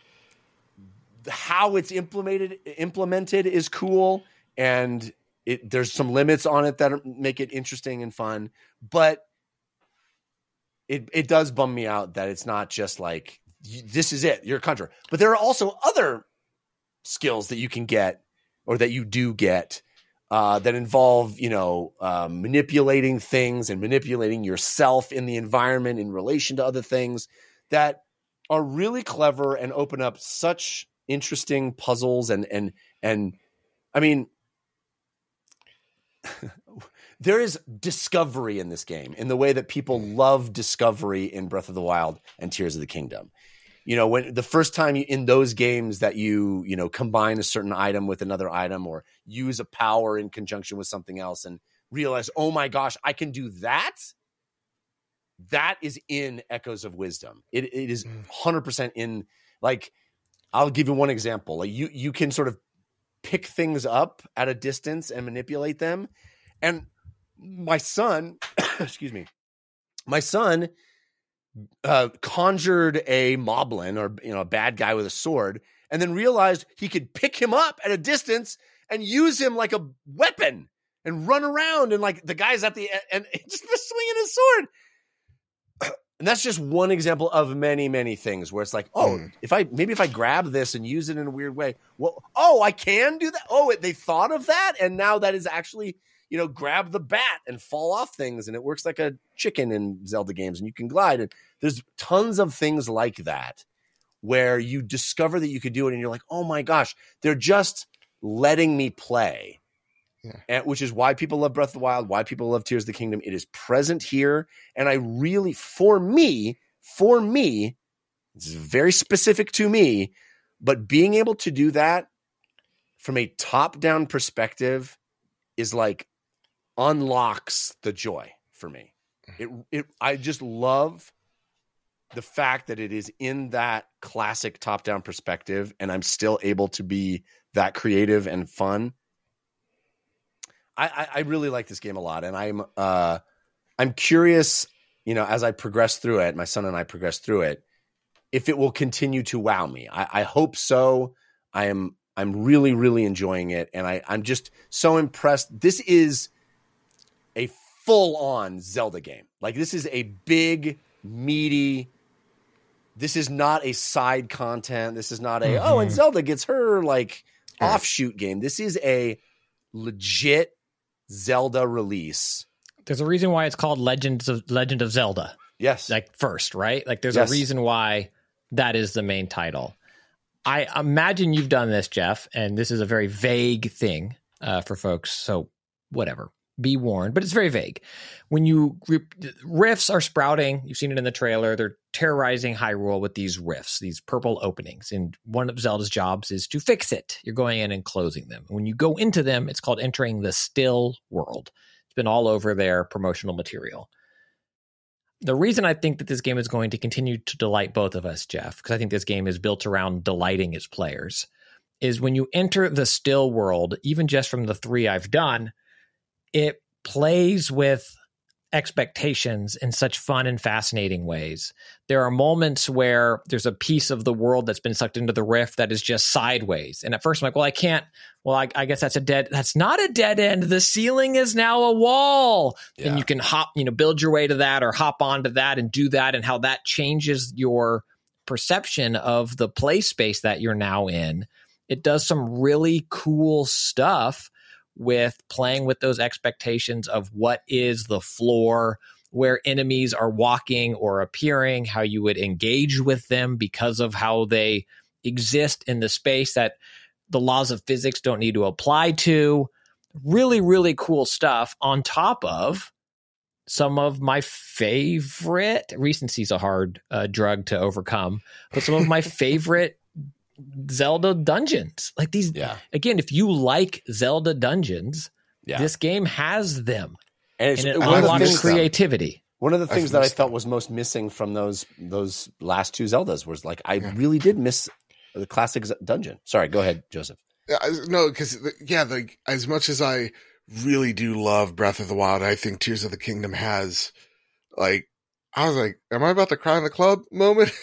How it's implemented implemented is cool. And it, there's some limits on it that make it interesting and fun. But it, it does bum me out that it's not just like, this is it, you're a conjurer. But there are also other skills that you can get or that you do get Uh, that involve, you know, um, manipulating things and manipulating yourself in the environment in relation to other things that are really clever and open up such interesting puzzles. And, and, and I mean, there is discovery in this game in the way that people love discovery in Breath of the Wild and Tears of the Kingdom. You know, when the first time you, in those games that you, you know, combine a certain item with another item or use a power in conjunction with something else and realize, oh my gosh, I can do that. That is in Echoes of Wisdom. It, it is one hundred percent in, like, I'll give you one example. Like you, you can sort of pick things up at a distance and manipulate them. And my son, excuse me, my son, Uh, conjured a moblin or, you know, a bad guy with a sword and then realized he could pick him up at a distance and use him like a weapon and run around and like the guy's at the end and just swinging his sword. And that's just one example of many, many things where it's like, oh, mm. if I, maybe if I grab this and use it in a weird way, well, oh, I can do that. Oh, they thought of that. And now that is actually, you know, grab the bat and fall off things. And it works like a chicken in Zelda games and you can glide. And there's tons of things like that where you discover that you could do it. And you're like, oh my gosh, they're just letting me play. Yeah. And, which is why people love Breath of the Wild, why people love Tears of the Kingdom. It is present here. And I really, for me, for me, this is very specific to me, but being able to do that from a top-down perspective is like, unlocks the joy for me. It, it, I just love the fact that it is in that classic top-down perspective and I'm still able to be that creative and fun. I, I, I really like this game a lot. And I'm, uh, I'm curious, you know, as I progress through it, my son and I progress through it, if it will continue to wow me. I, I hope so. I am, I'm really, really enjoying it. And I, I'm just so impressed. This is a full-on Zelda game. Like, this is a big, meaty, this is not a side content. This is not a, mm-hmm. oh, and Zelda gets her, like, offshoot game. This is a legit Zelda release. There's a reason why it's called Legends of Legend of Zelda. Yes. Like first, right? Like there's Yes. a reason why that is the main title. I imagine you've done this, Jeff, and this is a very vague thing uh, for folks. So whatever, be warned, but it's very vague. When you rifts are sprouting, you've seen it in the trailer. They're terrorizing Hyrule with these rifts, these purple openings. And one of Zelda's jobs is to fix it. You're going in and closing them. When you go into them, it's called entering the still world. It's been all over their promotional material. The reason I think that this game is going to continue to delight both of us, Jeff, because I think this game is built around delighting its players, is when you enter the still world, even just from the three I've done, it plays with expectations in such fun and fascinating ways. There are moments where there's a piece of the world that's been sucked into the rift that is just sideways. And at first I'm like, well, I can't, well, I, I guess that's a dead, that's not a dead end. The ceiling is now a wall. Yeah. And you can hop, you know, build your way to that or hop onto that and do that, and how that changes your perception of the play space that you're now in. It does some really cool stuff with playing with those expectations of what is the floor, where enemies are walking or appearing, how you would engage with them because of how they exist in the space that the laws of physics don't need to apply to. Really, really cool stuff on top of some of my favorite, recency's a hard uh, drug to overcome, but some of my favorite Zelda dungeons. Like these, Yeah. again, if you like Zelda dungeons, Yeah. this game has them. And, it's, And it one of the unlocks things- creativity. One of the things I've that I missed felt them. was most missing from those those last two Zeldas was like I really did miss the classic Z- dungeon. Sorry, go ahead, Joseph. Yeah, I- no, because yeah, like as much as I really do love Breath of the Wild, I think Tears of the Kingdom has like I was like, am I about to cry in the club moment?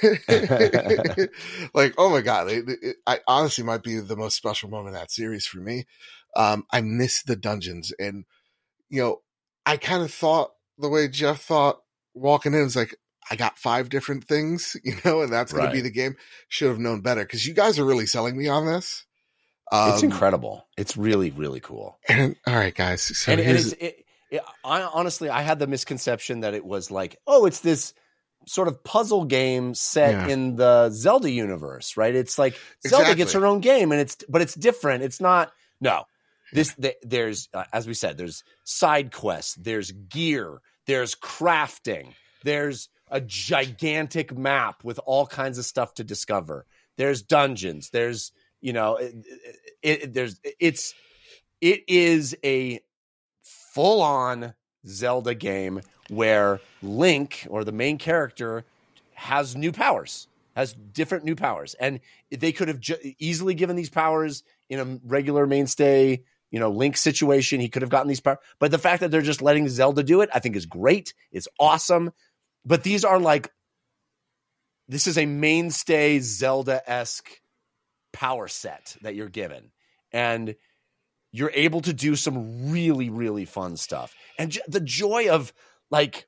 Like, oh my God, it, it, I honestly might be the most special moment of that series for me. Um, I miss the dungeons, and you know, I kind of thought the way Jeff thought walking in was like, I got five different things, you know, and that's going Right. to be the game. Should have known better, because you guys are really selling me on this. Um, It's incredible. It's really, really cool. And all right, guys. So and and here's, it's, it, it, I honestly, I had the misconception that it was like, oh, it's this sort of puzzle game set Yeah. in the Zelda universe, right? It's like Zelda gets Exactly. her own game, and it's but it's different. It's not. No, this th- there's uh, as we said, there's side quests, there's gear, there's crafting, there's a gigantic map with all kinds of stuff to discover. There's dungeons. There's you know, it, it, it, there's it's it is a full on Zelda game where Link, or the main character, has new powers, has different new powers, and they could have ju- easily given these powers in a regular mainstay, you know, Link situation. He could have gotten these powers, but the fact that they're just letting Zelda do it, I think is great. It's awesome. But these are like, this is a mainstay Zelda-esque power set that you're given, and you're able to do some really, really fun stuff. And j- the joy of like,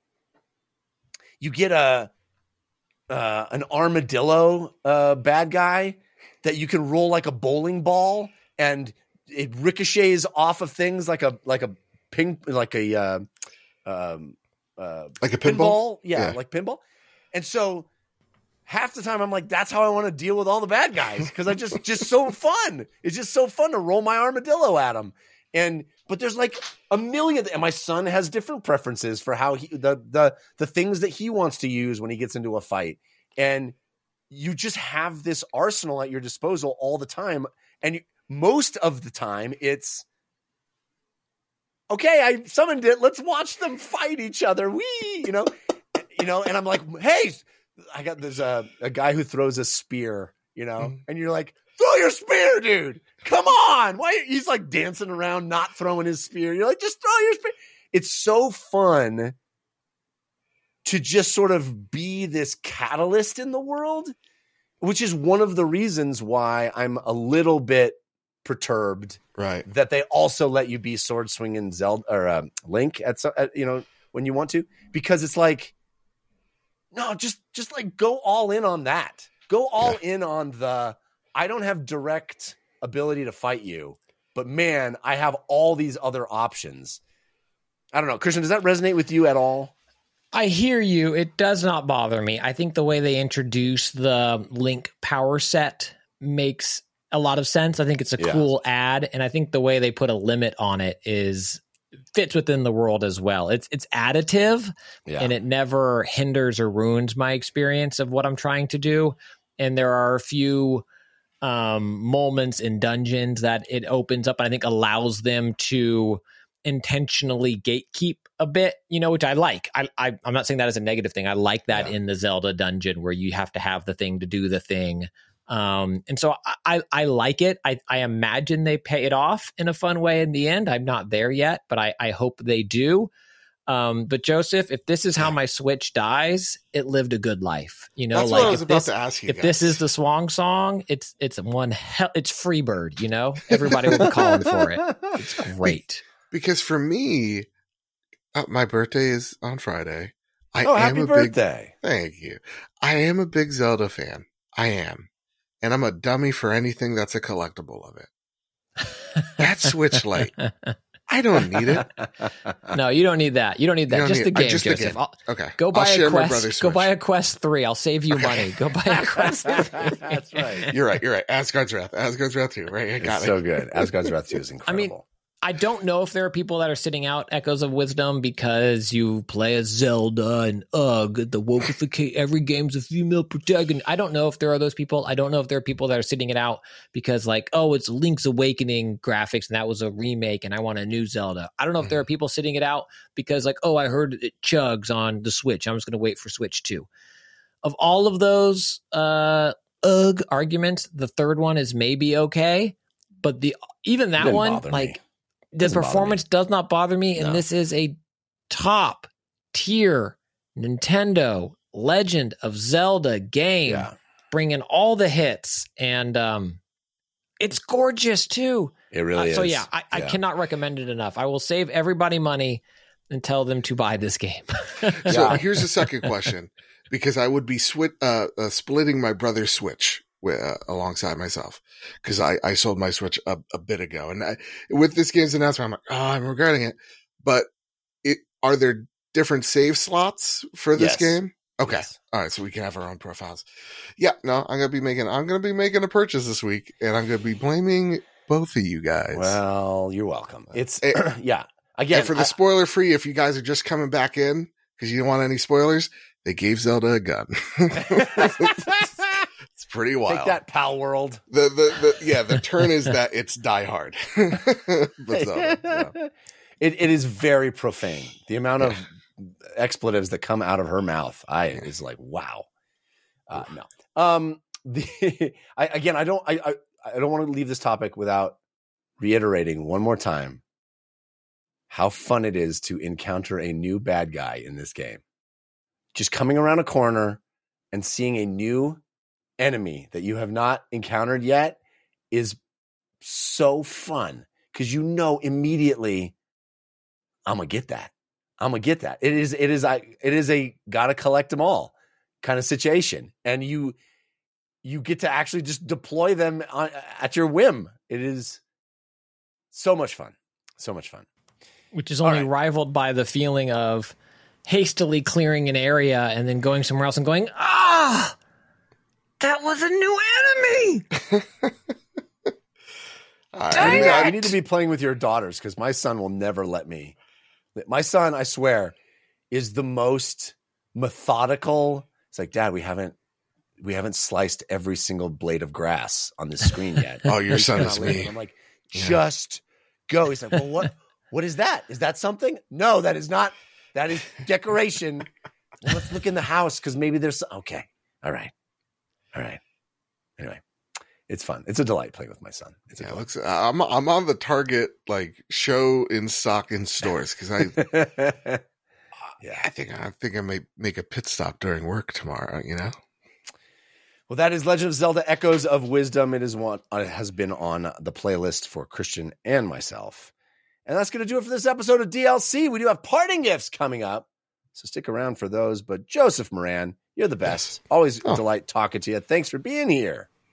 you get a uh, an armadillo uh, bad guy that you can roll like a bowling ball, and it ricochets off of things like a like a ping like a uh, um, uh, like a pinball. Yeah, Yeah. like pinball. And so half the time I'm like, that's how I want to deal with all the bad guys, because I just just so fun. It's just so fun to roll my armadillo at them. And but there's like a million, and my son has different preferences for how he the the the things that he wants to use when he gets into a fight. And you just have this arsenal at your disposal all the time, and you, most of the time it's okay, I summoned it, let's watch them fight each other. Wee, you know, you know, and I'm like, hey, I got there's a, a guy who throws a spear, you know, Mm-hmm. and you're like, throw your spear, dude. Come on. Why he's like dancing around, not throwing his spear. You're like, just throw your spear. It's so fun to just sort of be this catalyst in the world, which is one of the reasons why I'm a little bit perturbed Right. that they also let you be sword swinging Zelda or uh, Link at, so, at you know when you want to, because it's like, no, just just like go all in on that. Go all in on the, I don't have direct ability to fight you, but man, I have all these other options. I don't know. Christian, does that resonate with you at all? I hear you. It does not bother me. I think the way they introduce the Link power set makes a lot of sense. I think it's a Yeah. cool ad, and I think the way they put a limit on it is fits within the world as well. It's it's additive, Yeah. and it never hinders or ruins my experience of what I'm trying to do. And there are a few um, moments in dungeons that it opens up and I think allows them to intentionally gatekeep a bit, you know, which I like. I, I I'm not saying that as a negative thing. I like that Yeah. in the Zelda dungeon where you have to have the thing to do the thing. Um, and so I, I, I like it. I, I imagine they pay it off in a fun way in the end. I'm not there yet, but I, I hope they do. Um, but Joseph, if this is how my Switch dies, it lived a good life. You know, That's like what I was if about this, to ask you if guys. this is the Swan Song, it's it's one hell, it's Freebird. You know, everybody will be calling for it. It's great. Because for me, uh, my birthday is on Friday. I Oh, am happy a birthday. Big, thank you. I am a big Zelda fan. I am. And I'm a dummy for anything that's a collectible of it. That Switch Lite. I don't need it. No, you don't need that. You don't need that. You don't just need- the uh, game, just the Joseph. game. I'll- Okay. Go buy I'll share a my Quest. brother's Go Switch. buy a Quest three. I'll save you money. Go buy a Quest three. That's right. You're right. You're right. Asgard's Wrath. Asgard's Wrath two. Right. I got It's it. so good. Asgard's Wrath two is I incredible. mean, I don't know if there are people that are sitting out Echoes of Wisdom because you play as Zelda and ugh, the wokeificate, every game's a female protagonist. I don't know if there are those people. I don't know if there are people that are sitting it out because like, oh, it's Link's Awakening graphics and that was a remake and I want a new Zelda. I don't know if there are people sitting it out because like, oh, I heard it chugs on the Switch. I'm just going to wait for Switch two. Of all of those uh, ugh arguments, the third one is maybe okay. But the even that Didn't one, bother me. like, the Doesn't bother performance does not bother me, and No. this is a top tier Nintendo Legend of Zelda game, Yeah. bringing all the hits, and um, it's gorgeous too. It really Uh, so is. yeah, I, I Yeah. cannot recommend it enough. I will save everybody money and tell them to buy this game. So here's the second question, because I would be swi- uh, uh, splitting my brother's Switch with, uh, alongside myself, because I, I sold my Switch a, a bit ago, and I, with this game's announcement, I'm like, oh, I'm regretting it. But it are there different save slots for this Yes. game? Okay, Yes. all right, so we can have our own profiles. Yeah, no, I'm gonna be making I'm gonna be making a purchase this week, and I'm gonna be blaming both of you guys. Well, you're welcome. It's Eh, yeah. Again, and for the I- spoiler free, if you guys are just coming back in because you don't want any spoilers, they gave Zelda a gun. It's pretty wild. take that, Pal World. The, the the yeah, the turn is that it's Die Hard. But Zelda, yeah. It it is very profane. The amount of expletives that come out of her mouth, I is like wow. Uh, no. Um. The I again, I don't I I, I don't want to leave this topic without reiterating one more time how fun it is to encounter a new bad guy in this game. Just coming around a corner and seeing a new enemy that you have not encountered yet is so fun because you know immediately I'm gonna get that. I'm gonna get that. It is it is I it is a gotta collect them all kind of situation, and you you get to actually just deploy them on, at your whim. It is so much fun, so much fun. Which is only All right. rivaled by the feeling of hastily clearing an area and then going somewhere else and going, ah, that was a new enemy. All right, Dang I You mean, need, I- you need to be playing with your daughters because my son will never let me. My son, I swear, is the most methodical. It's like, Dad, we haven't we haven't sliced every single blade of grass on this screen yet. Oh, your He's son not is listening. me. I'm like, Yeah. just go. He's like, well, what? What is that? Is that something? No, that is not. That is decoration. Well, let's look in the house because maybe there's. some- Okay, all right, all right. Anyway, it's fun. It's a delight playing with my son. It's a yeah, delight. looks. I'm I'm on the Target like show in stock in stores because I Yeah. I think I think I may make a pit stop during work tomorrow. You know. Well, that is Legend of Zelda: Echoes of Wisdom. It is one. It has been on the playlist for Christian and myself, and that's going to do it for this episode of D L C. We do have parting gifts coming up, so stick around for those. But Joseph Moran, you're the best. Always a Oh. delight talking to you. Thanks for being here.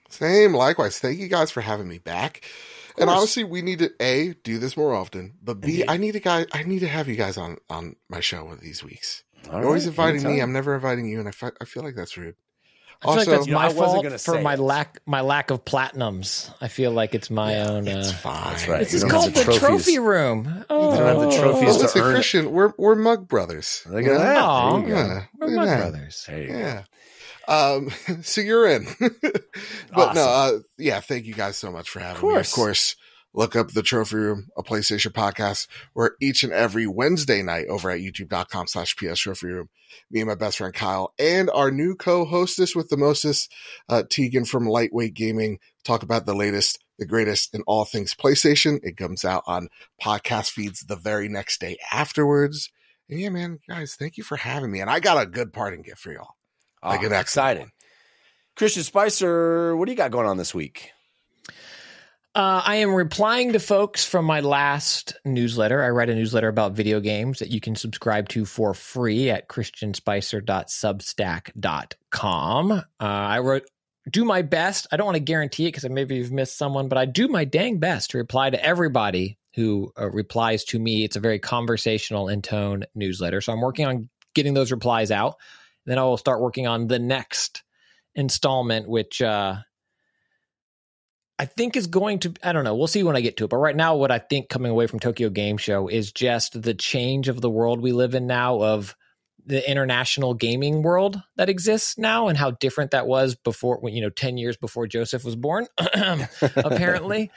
Same, likewise. Thank you guys for having me back. And honestly, we need to A, do this more often, but B, Indeed. I need to guy I need to have you guys on on my show one of these weeks. All You're right, always inviting anytime. me. I'm never inviting you, and I, fi- I feel like that's rude. I feel also, like that's you know, my I wasn't fault gonna for say my it. lack my lack of platinums. I feel like it's my yeah, own. It's uh, fine. That's right. This You is don't called have the the trophies. trophy room. Oh, You don't have the trophies Oh, to listen, earn it. Christian, we're we're mug brothers. Look at that. Aw. There you go. Yeah, We're look my at that. brothers. There you go. Yeah. Um, so you're in. But Awesome. no, uh, yeah, thank you guys so much for having me. Of course. course, look up the Trophy Room, a PlayStation podcast, where each and every Wednesday night over at youtube.com slash PS Trophy Room, me and my best friend Kyle and our new co-hostess with the mostest, uh, Tegan from Lightweight Gaming, talk about the latest, the greatest in all things PlayStation. It comes out on podcast feeds the very next day afterwards. And yeah, man, guys, thank you for having me. And I got a good parting gift for y'all. Like Oh, an exciting. one. Christian Spicer, what do you got going on this week? Uh, I am replying to folks from my last newsletter. I write a newsletter about video games that you can subscribe to for free at christian spicer dot substack dot com. Uh, I wrote, do my best. I don't want to guarantee it because maybe you've missed someone, but I do my dang best to reply to everybody who uh, replies to me. It's a very conversational in tone newsletter. So I'm working on getting those replies out. Then I will start working on the next installment, which uh, I think is going to, I don't know, we'll see when I get to it. But right now, what I think coming away from Tokyo Game Show is just the change of the world we live in now, of the international gaming world that exists now, and how different that was before, when, you know, ten years before Joseph was born, apparently.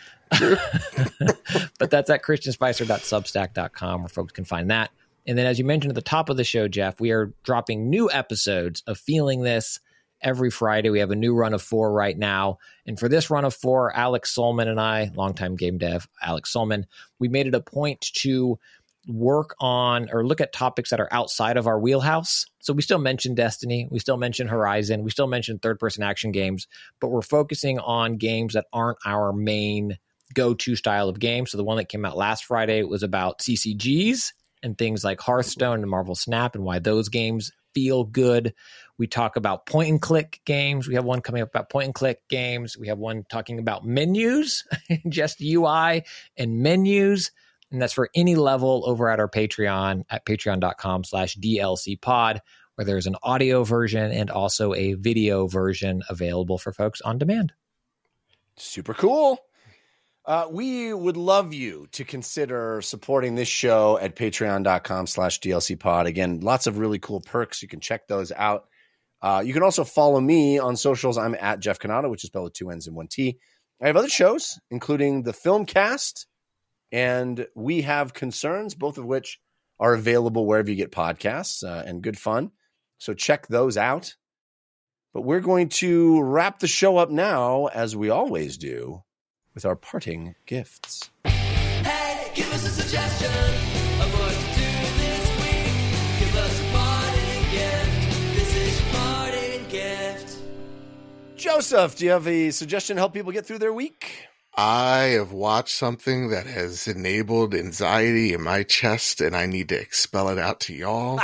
But that's at christian spicer dot substack dot com where folks can find that. And then, as you mentioned at the top of the show, Jeff, we are dropping new episodes of Feeling This every Friday. We have a new run of four right now. And for this run of four, Alex Solman and I, longtime game dev, Alex Solman, we made it a point to work on or look at topics that are outside of our wheelhouse. So we still mention Destiny, we still mention Horizon, we still mention third-person action games, but we're focusing on games that aren't our main go-to style of game. So the one that came out last Friday was about C C Gs and things like Hearthstone and Marvel Snap and why those games feel good. We talk about point and click games. We have one coming up about point and click games. We have one talking about menus, just U I and menus. And that's for any level over at our Patreon at patreon.com slash DLC pod, where there's an audio version and also a video version available for folks on demand. Super cool. Uh, we would love you to consider supporting this show at patreon.com slash DLC pod. Again, lots of really cool perks. You can check those out. Uh, you can also follow me on socials. I'm at Jeff Canada, which is spelled with two N's and one T. I have other shows, including the Filmcast and We Have Concerns, both of which are available wherever you get podcasts, uh, and good fun. So check those out. But we're going to wrap the show up now, as we always do, with our parting gifts. Hey, give us a suggestion of what to do this week. Give us a parting gift. This is your parting gift. Joseph, do you have a suggestion to help people get through their week? I have watched something that has enabled anxiety in my chest, and I need to expel it out to y'all.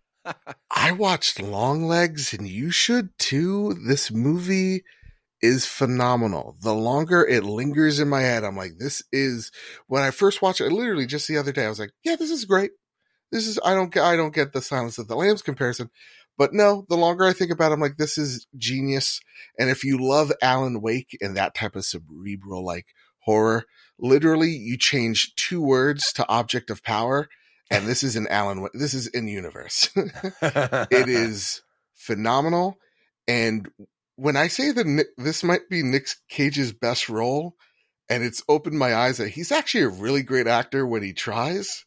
I watched Longlegs, and you should too. This movie is phenomenal. The longer it lingers in my head, I'm like, this is, when I first watched it, literally just the other day, I was like, yeah, this is great. This is, I don't get, I don't get the Silence of the Lambs comparison, but no, the longer I think about it, I'm like, this is genius. And if you love Alan Wake and that type of cerebral, like, horror, literally you change two words to object of power. And this is an Alan Wake, this is in universe. It is phenomenal. And when I say that Nick, this might be Nick Cage's best role, and it's opened my eyes that he's actually a really great actor when he tries.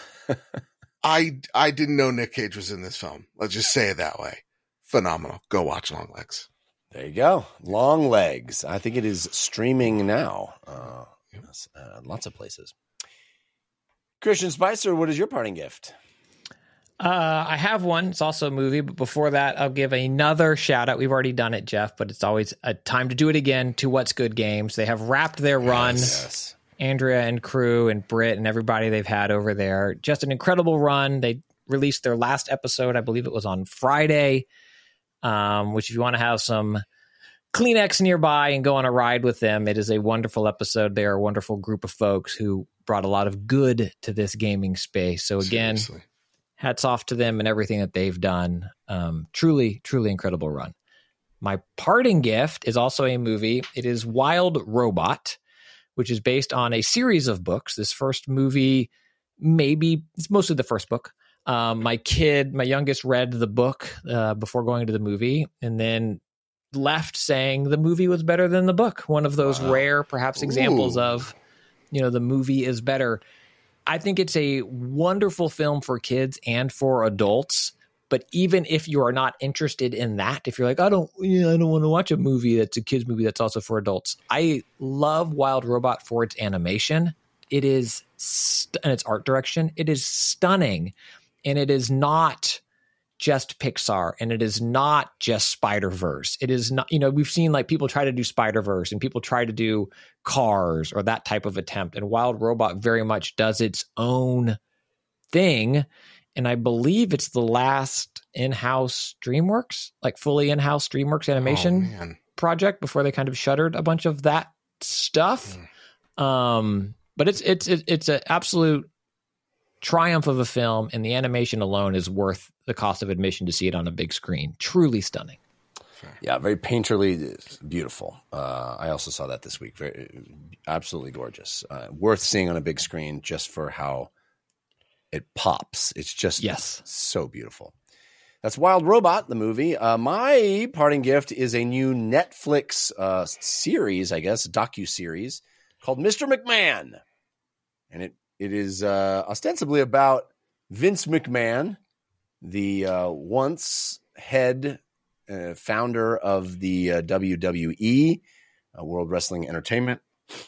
I I didn't know Nick Cage was in this film. Let's just say it that way. Phenomenal. Go watch Longlegs. There you go. Longlegs. I think it is streaming now. Uh, uh, lots of places. Christian Spicer, what is your parting gift? Uh, I have one. It's also a movie, but before that, I'll give another shout out. We've already done it, Jeff, but it's always a time to do it again to What's Good Games. They have wrapped their run. Yes, yes. Andrea and crew and Britt and everybody they've had over there. Just an incredible run. They released their last episode. I believe it was on Friday, um, which if you want to have some Kleenex nearby and go on a ride with them. It is a wonderful episode. They are a wonderful group of folks who brought a lot of good to this gaming space. So again, Seriously. hats off to them and everything that they've done. Um, truly, truly incredible run. My parting gift is also a movie. It is Wild Robot, which is based on a series of books. This first movie, maybe it's mostly the first book. Um, my kid, my youngest, read the book uh, before going to the movie, and then left saying the movie was better than the book. One of those Wow. rare, perhaps, examples Ooh. of, you know, the movie is better. I think it's a wonderful film for kids and for adults. But even if you are not interested in that, if you're like, I don't, you know, I don't want to watch a movie that's a kids movie that's also for adults. I love Wild Robot for its animation. It is st- and its art direction. It is stunning, and it is not just Pixar, and it is not just Spider-Verse. It is not, you know, we've seen like people try to do Spider-Verse and people try to do Cars or that type of attempt. And Wild Robot very much does its own thing. And I believe it's the last in-house DreamWorks, like fully in-house DreamWorks animation Oh, man. project before they kind of shuttered a bunch of that stuff. Mm. Um, but it's, it's, it's, it's an absolute triumph of a film, and the animation alone is worth the cost of admission to see it on a big screen. Truly stunning. Yeah, very painterly, beautiful. Uh, I also saw that this week. Very, absolutely gorgeous. Uh, worth seeing on a big screen just for how it pops. It's just Yes. so beautiful. That's Wild Robot, the movie. Uh, my parting gift is a new Netflix uh, series, I guess, docu-series called Mister McMahon. And it it is uh, ostensibly about Vince McMahon, the uh, once head uh, founder of the uh, W W E, uh, World Wrestling Entertainment,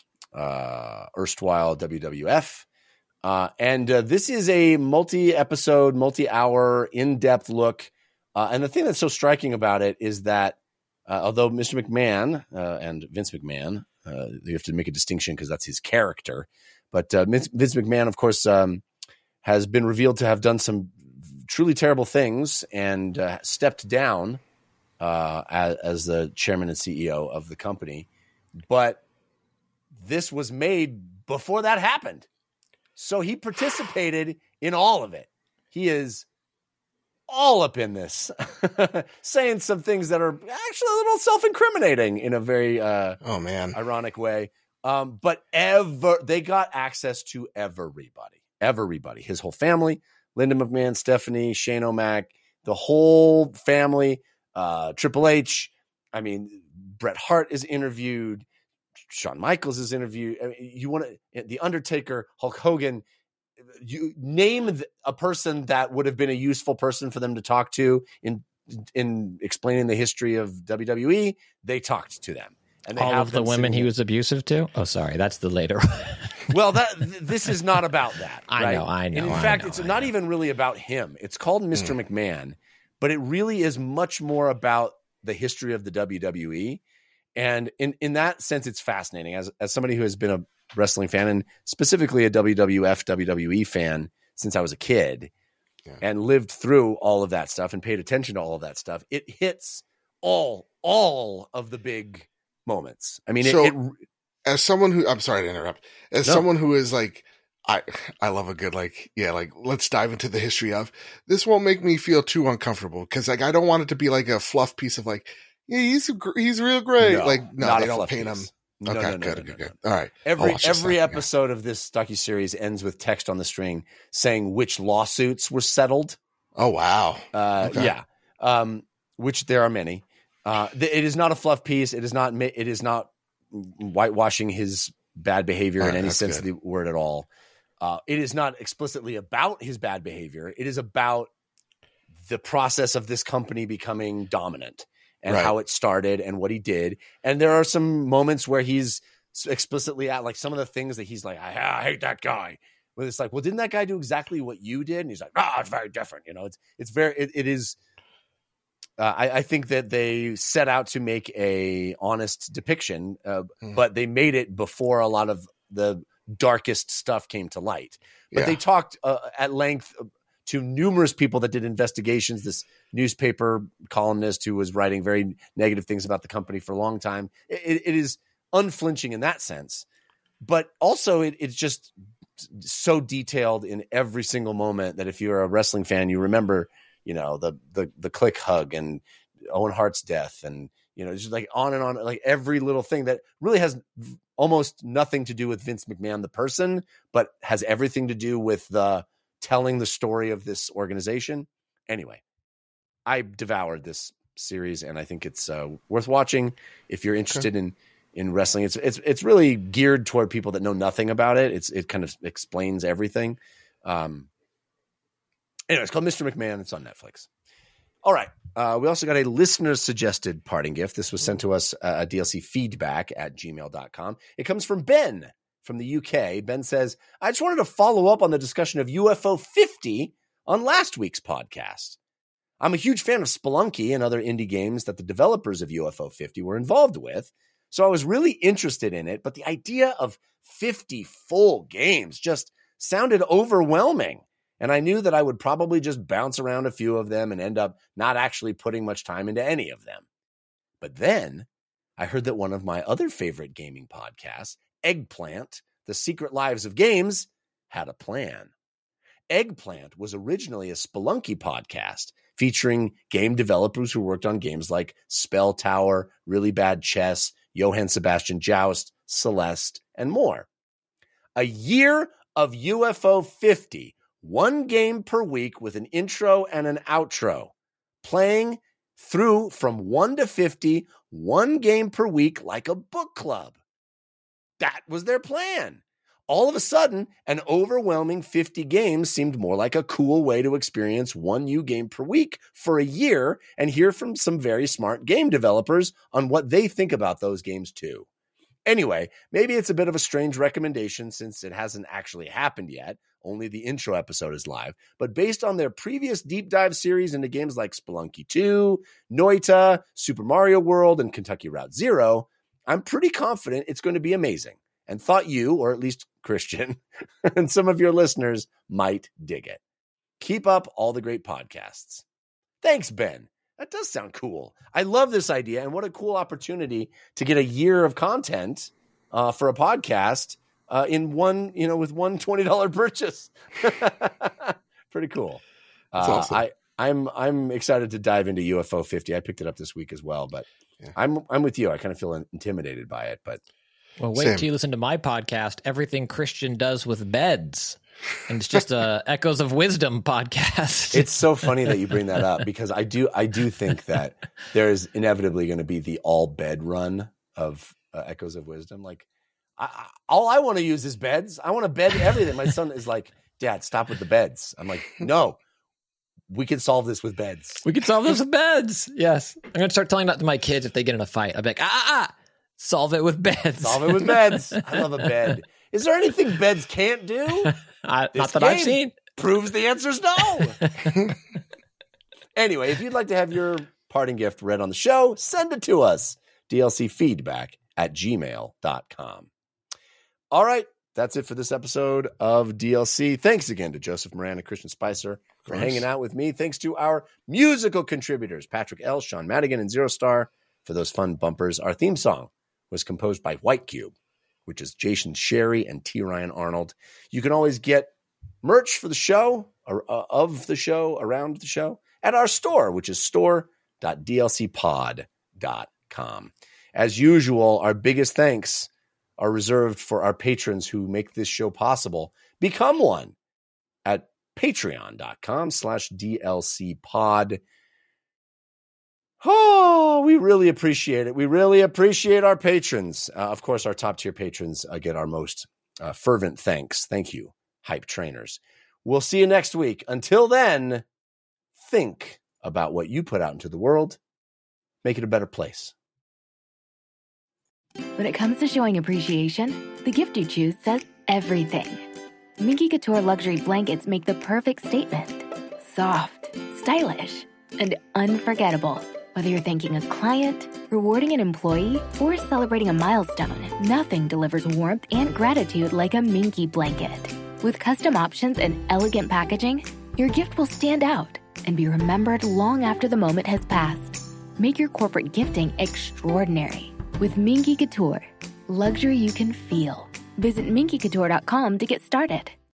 uh, erstwhile W W F. Uh, and uh, this is a multi-episode, multi-hour, in-depth look. Uh, and the thing that's so striking about it is that uh, although Mister McMahon uh, and Vince McMahon, uh, you have to make a distinction because that's his character. But uh, Vince, Vince McMahon, of course, um, has been revealed to have done some truly terrible things and uh, stepped down uh, as, as the chairman and C E O of the company. But this was made before that happened. So he participated in all of it. He is all up in this, saying some things that are actually a little self-incriminating in a very uh, Oh, man. ironic way. Um, but ever they got access to everybody, everybody, his whole family, Linda McMahon, Stephanie, Shane O'Mac, the whole family, uh, Triple H. I mean, Bret Hart is interviewed. Shawn Michaels is interviewed. I mean, you want to, The Undertaker, Hulk Hogan, you name a person that would have been a useful person for them to talk to in, in explaining the history of W W E. They talked to them. And they All have of the them women sitting he in- was abusive to? Oh, sorry. That's the later one. Well, that th- this is not about that. I right? know, I know, And in I fact, know, it's I not know. even really about him. It's called Mister McMahon, but it really is much more about the history of the W W E. And in, in that sense, it's fascinating. As as somebody who has been a wrestling fan and specifically a W W F, W W E fan since I was a kid Yeah. and lived through all of that stuff and paid attention to all of that stuff, it hits all all of the big moments. I mean, it, So- it As someone who, I'm sorry to interrupt, as No. someone who is like, I, I love a good, like, yeah, like, let's dive into the history of this. Won't make me feel too uncomfortable. Cause like, I don't want it to be like a fluff piece of like, yeah, he's, gr- he's real great. No, like, no, not they a don't fluff paint piece. him. No, Okay, no, no, good, no, good, no, good. no. All right. I'll Every watch this every then, yeah. episode of this docuseries ends with text on the string saying which lawsuits were settled. Oh, wow. Uh, Okay. Yeah, um, which there are many. Uh, th- it is not a fluff piece. It is not. ma- It is not whitewashing his bad behavior All in right, any that's sense good. of the word at all. Uh, it is not explicitly about his bad behavior. It is about the process of this company becoming dominant and Right. how it started and what he did. And there are some moments where he's explicitly at like some of the things that he's like, I, I hate that guy. Where it's like, well, didn't that guy do exactly what you did? And he's like, ah, it's very different. You know, it's it's very it, it is. Uh, I, I think that they set out to make a honest depiction, uh, Mm. but they made it before a lot of the darkest stuff came to light. But Yeah. they talked uh, at length to numerous people that did investigations. This newspaper columnist who was writing very negative things about the company for a long time. It, it is unflinching in that sense, but also it, it's just so detailed in every single moment that if you're a wrestling fan, you remember, you know, the the the Click hug and Owen Hart's death, and you know, just like on and on, like every little thing that really has almost nothing to do with Vince McMahon the person, but has everything to do with the telling the story of this organization. Anyway, I devoured this series, and I think it's uh, worth watching if you're interested okay. in in wrestling. It's it's it's really geared toward people that know nothing about it. It's it kind of explains everything. Um, anyway, it's called Mister McMahon. It's on Netflix. All right. Uh, we also got a listener suggested parting gift. This was sent to us uh, at D L C feedback at gmail dot com. It comes from Ben from the U K. Ben says, I just wanted to follow up on the discussion of U F O fifty on last week's podcast. I'm a huge fan of Spelunky and other indie games that the developers of U F O fifty were involved with, so I was really interested in it, but the idea of fifty full games just sounded overwhelming. And I knew that I would probably just bounce around a few of them and end up not actually putting much time into any of them. But then I heard that one of my other favorite gaming podcasts, Eggplant, The Secret Lives of Games, had a plan. Eggplant was originally a Spelunky podcast featuring game developers who worked on games like Spell Tower, Really Bad Chess, Johann Sebastian Joust, Celeste, and more. A year of U F O fifty, one game per week with an intro and an outro, playing through from one to fifty, one game per week like a book club. That was their plan. All of a sudden, an overwhelming fifty games seemed more like a cool way to experience one new game per week for a year and hear from some very smart game developers on what they think about those games too. Anyway, maybe it's a bit of a strange recommendation since it hasn't actually happened yet. Only the intro episode is live. But based on their previous deep dive series into games like Spelunky two, Noita, Super Mario World, and Kentucky Route Zero, I'm pretty confident it's going to be amazing and thought you, or at least Christian, and some of your listeners might dig it. Keep up all the great podcasts. Thanks, Ben. That does sound cool. I love this idea, and what a cool opportunity to get a year of content uh, for a podcast uh, in one, you know, with one twenty dollars purchase. Pretty cool. That's uh, awesome. I, I'm I'm excited to dive into U F O fifty. I picked it up this week as well, but yeah. I'm I'm with you. I kind of feel intimidated by it, but well, wait Same. till you listen to my podcast, Everything Christian Does with Beds. And it's just a Echoes of Wisdom podcast. It's so funny that you bring that up because I do I do think that there is inevitably going to be the all bed run of uh, Echoes of Wisdom. Like, I, I, all I want to use is beds. I want to bed everything. My son is like, Dad, stop with the beds. I'm like, no, we can solve this with beds. We can solve this with beds. Yes. I'm going to start telling that to my kids if they get in a fight. I'll be like, ah, ah, ah, solve it with beds. Solve it with beds. I love a bed. Is there anything beds can't do? I, This not that game I've seen. proves the answer is no. Anyway, if you'd like to have your parting gift read on the show, send it to us. D L C feedback at gmail dot com. All right. That's it for this episode of D L C. Thanks again to Joseph Moran and Christian Spicer for hanging out with me. Thanks to our musical contributors, Patrick L., Sean Madigan, and Zero Star, for those fun bumpers. Our theme song was composed by White Cube, which is Jason Sherry and T. Ryan Arnold. You can always get merch for the show, or uh, of the show, around the show, at our store, which is store dot d l c pod dot com. As usual, our biggest thanks are reserved for our patrons who make this show possible. Become one at patreon dot com slash D L C pod. Oh, we really appreciate it. We really appreciate our patrons. Uh, of course, our top tier patrons uh, get our most uh, fervent thanks. Thank you, hype trainers. We'll see you next week. Until then, think about what you put out into the world. Make it a better place. When it comes to showing appreciation, the gift you choose says everything. Minky Couture luxury blankets make the perfect statement. Soft, stylish, and unforgettable. Whether you're thanking a client, rewarding an employee, or celebrating a milestone, nothing delivers warmth and gratitude like a Minky blanket. With custom options and elegant packaging, Your gift will stand out and be remembered long after the moment has passed. Make your corporate gifting extraordinary with Minky Couture. Luxury you can feel. Visit minky couture dot com to get started.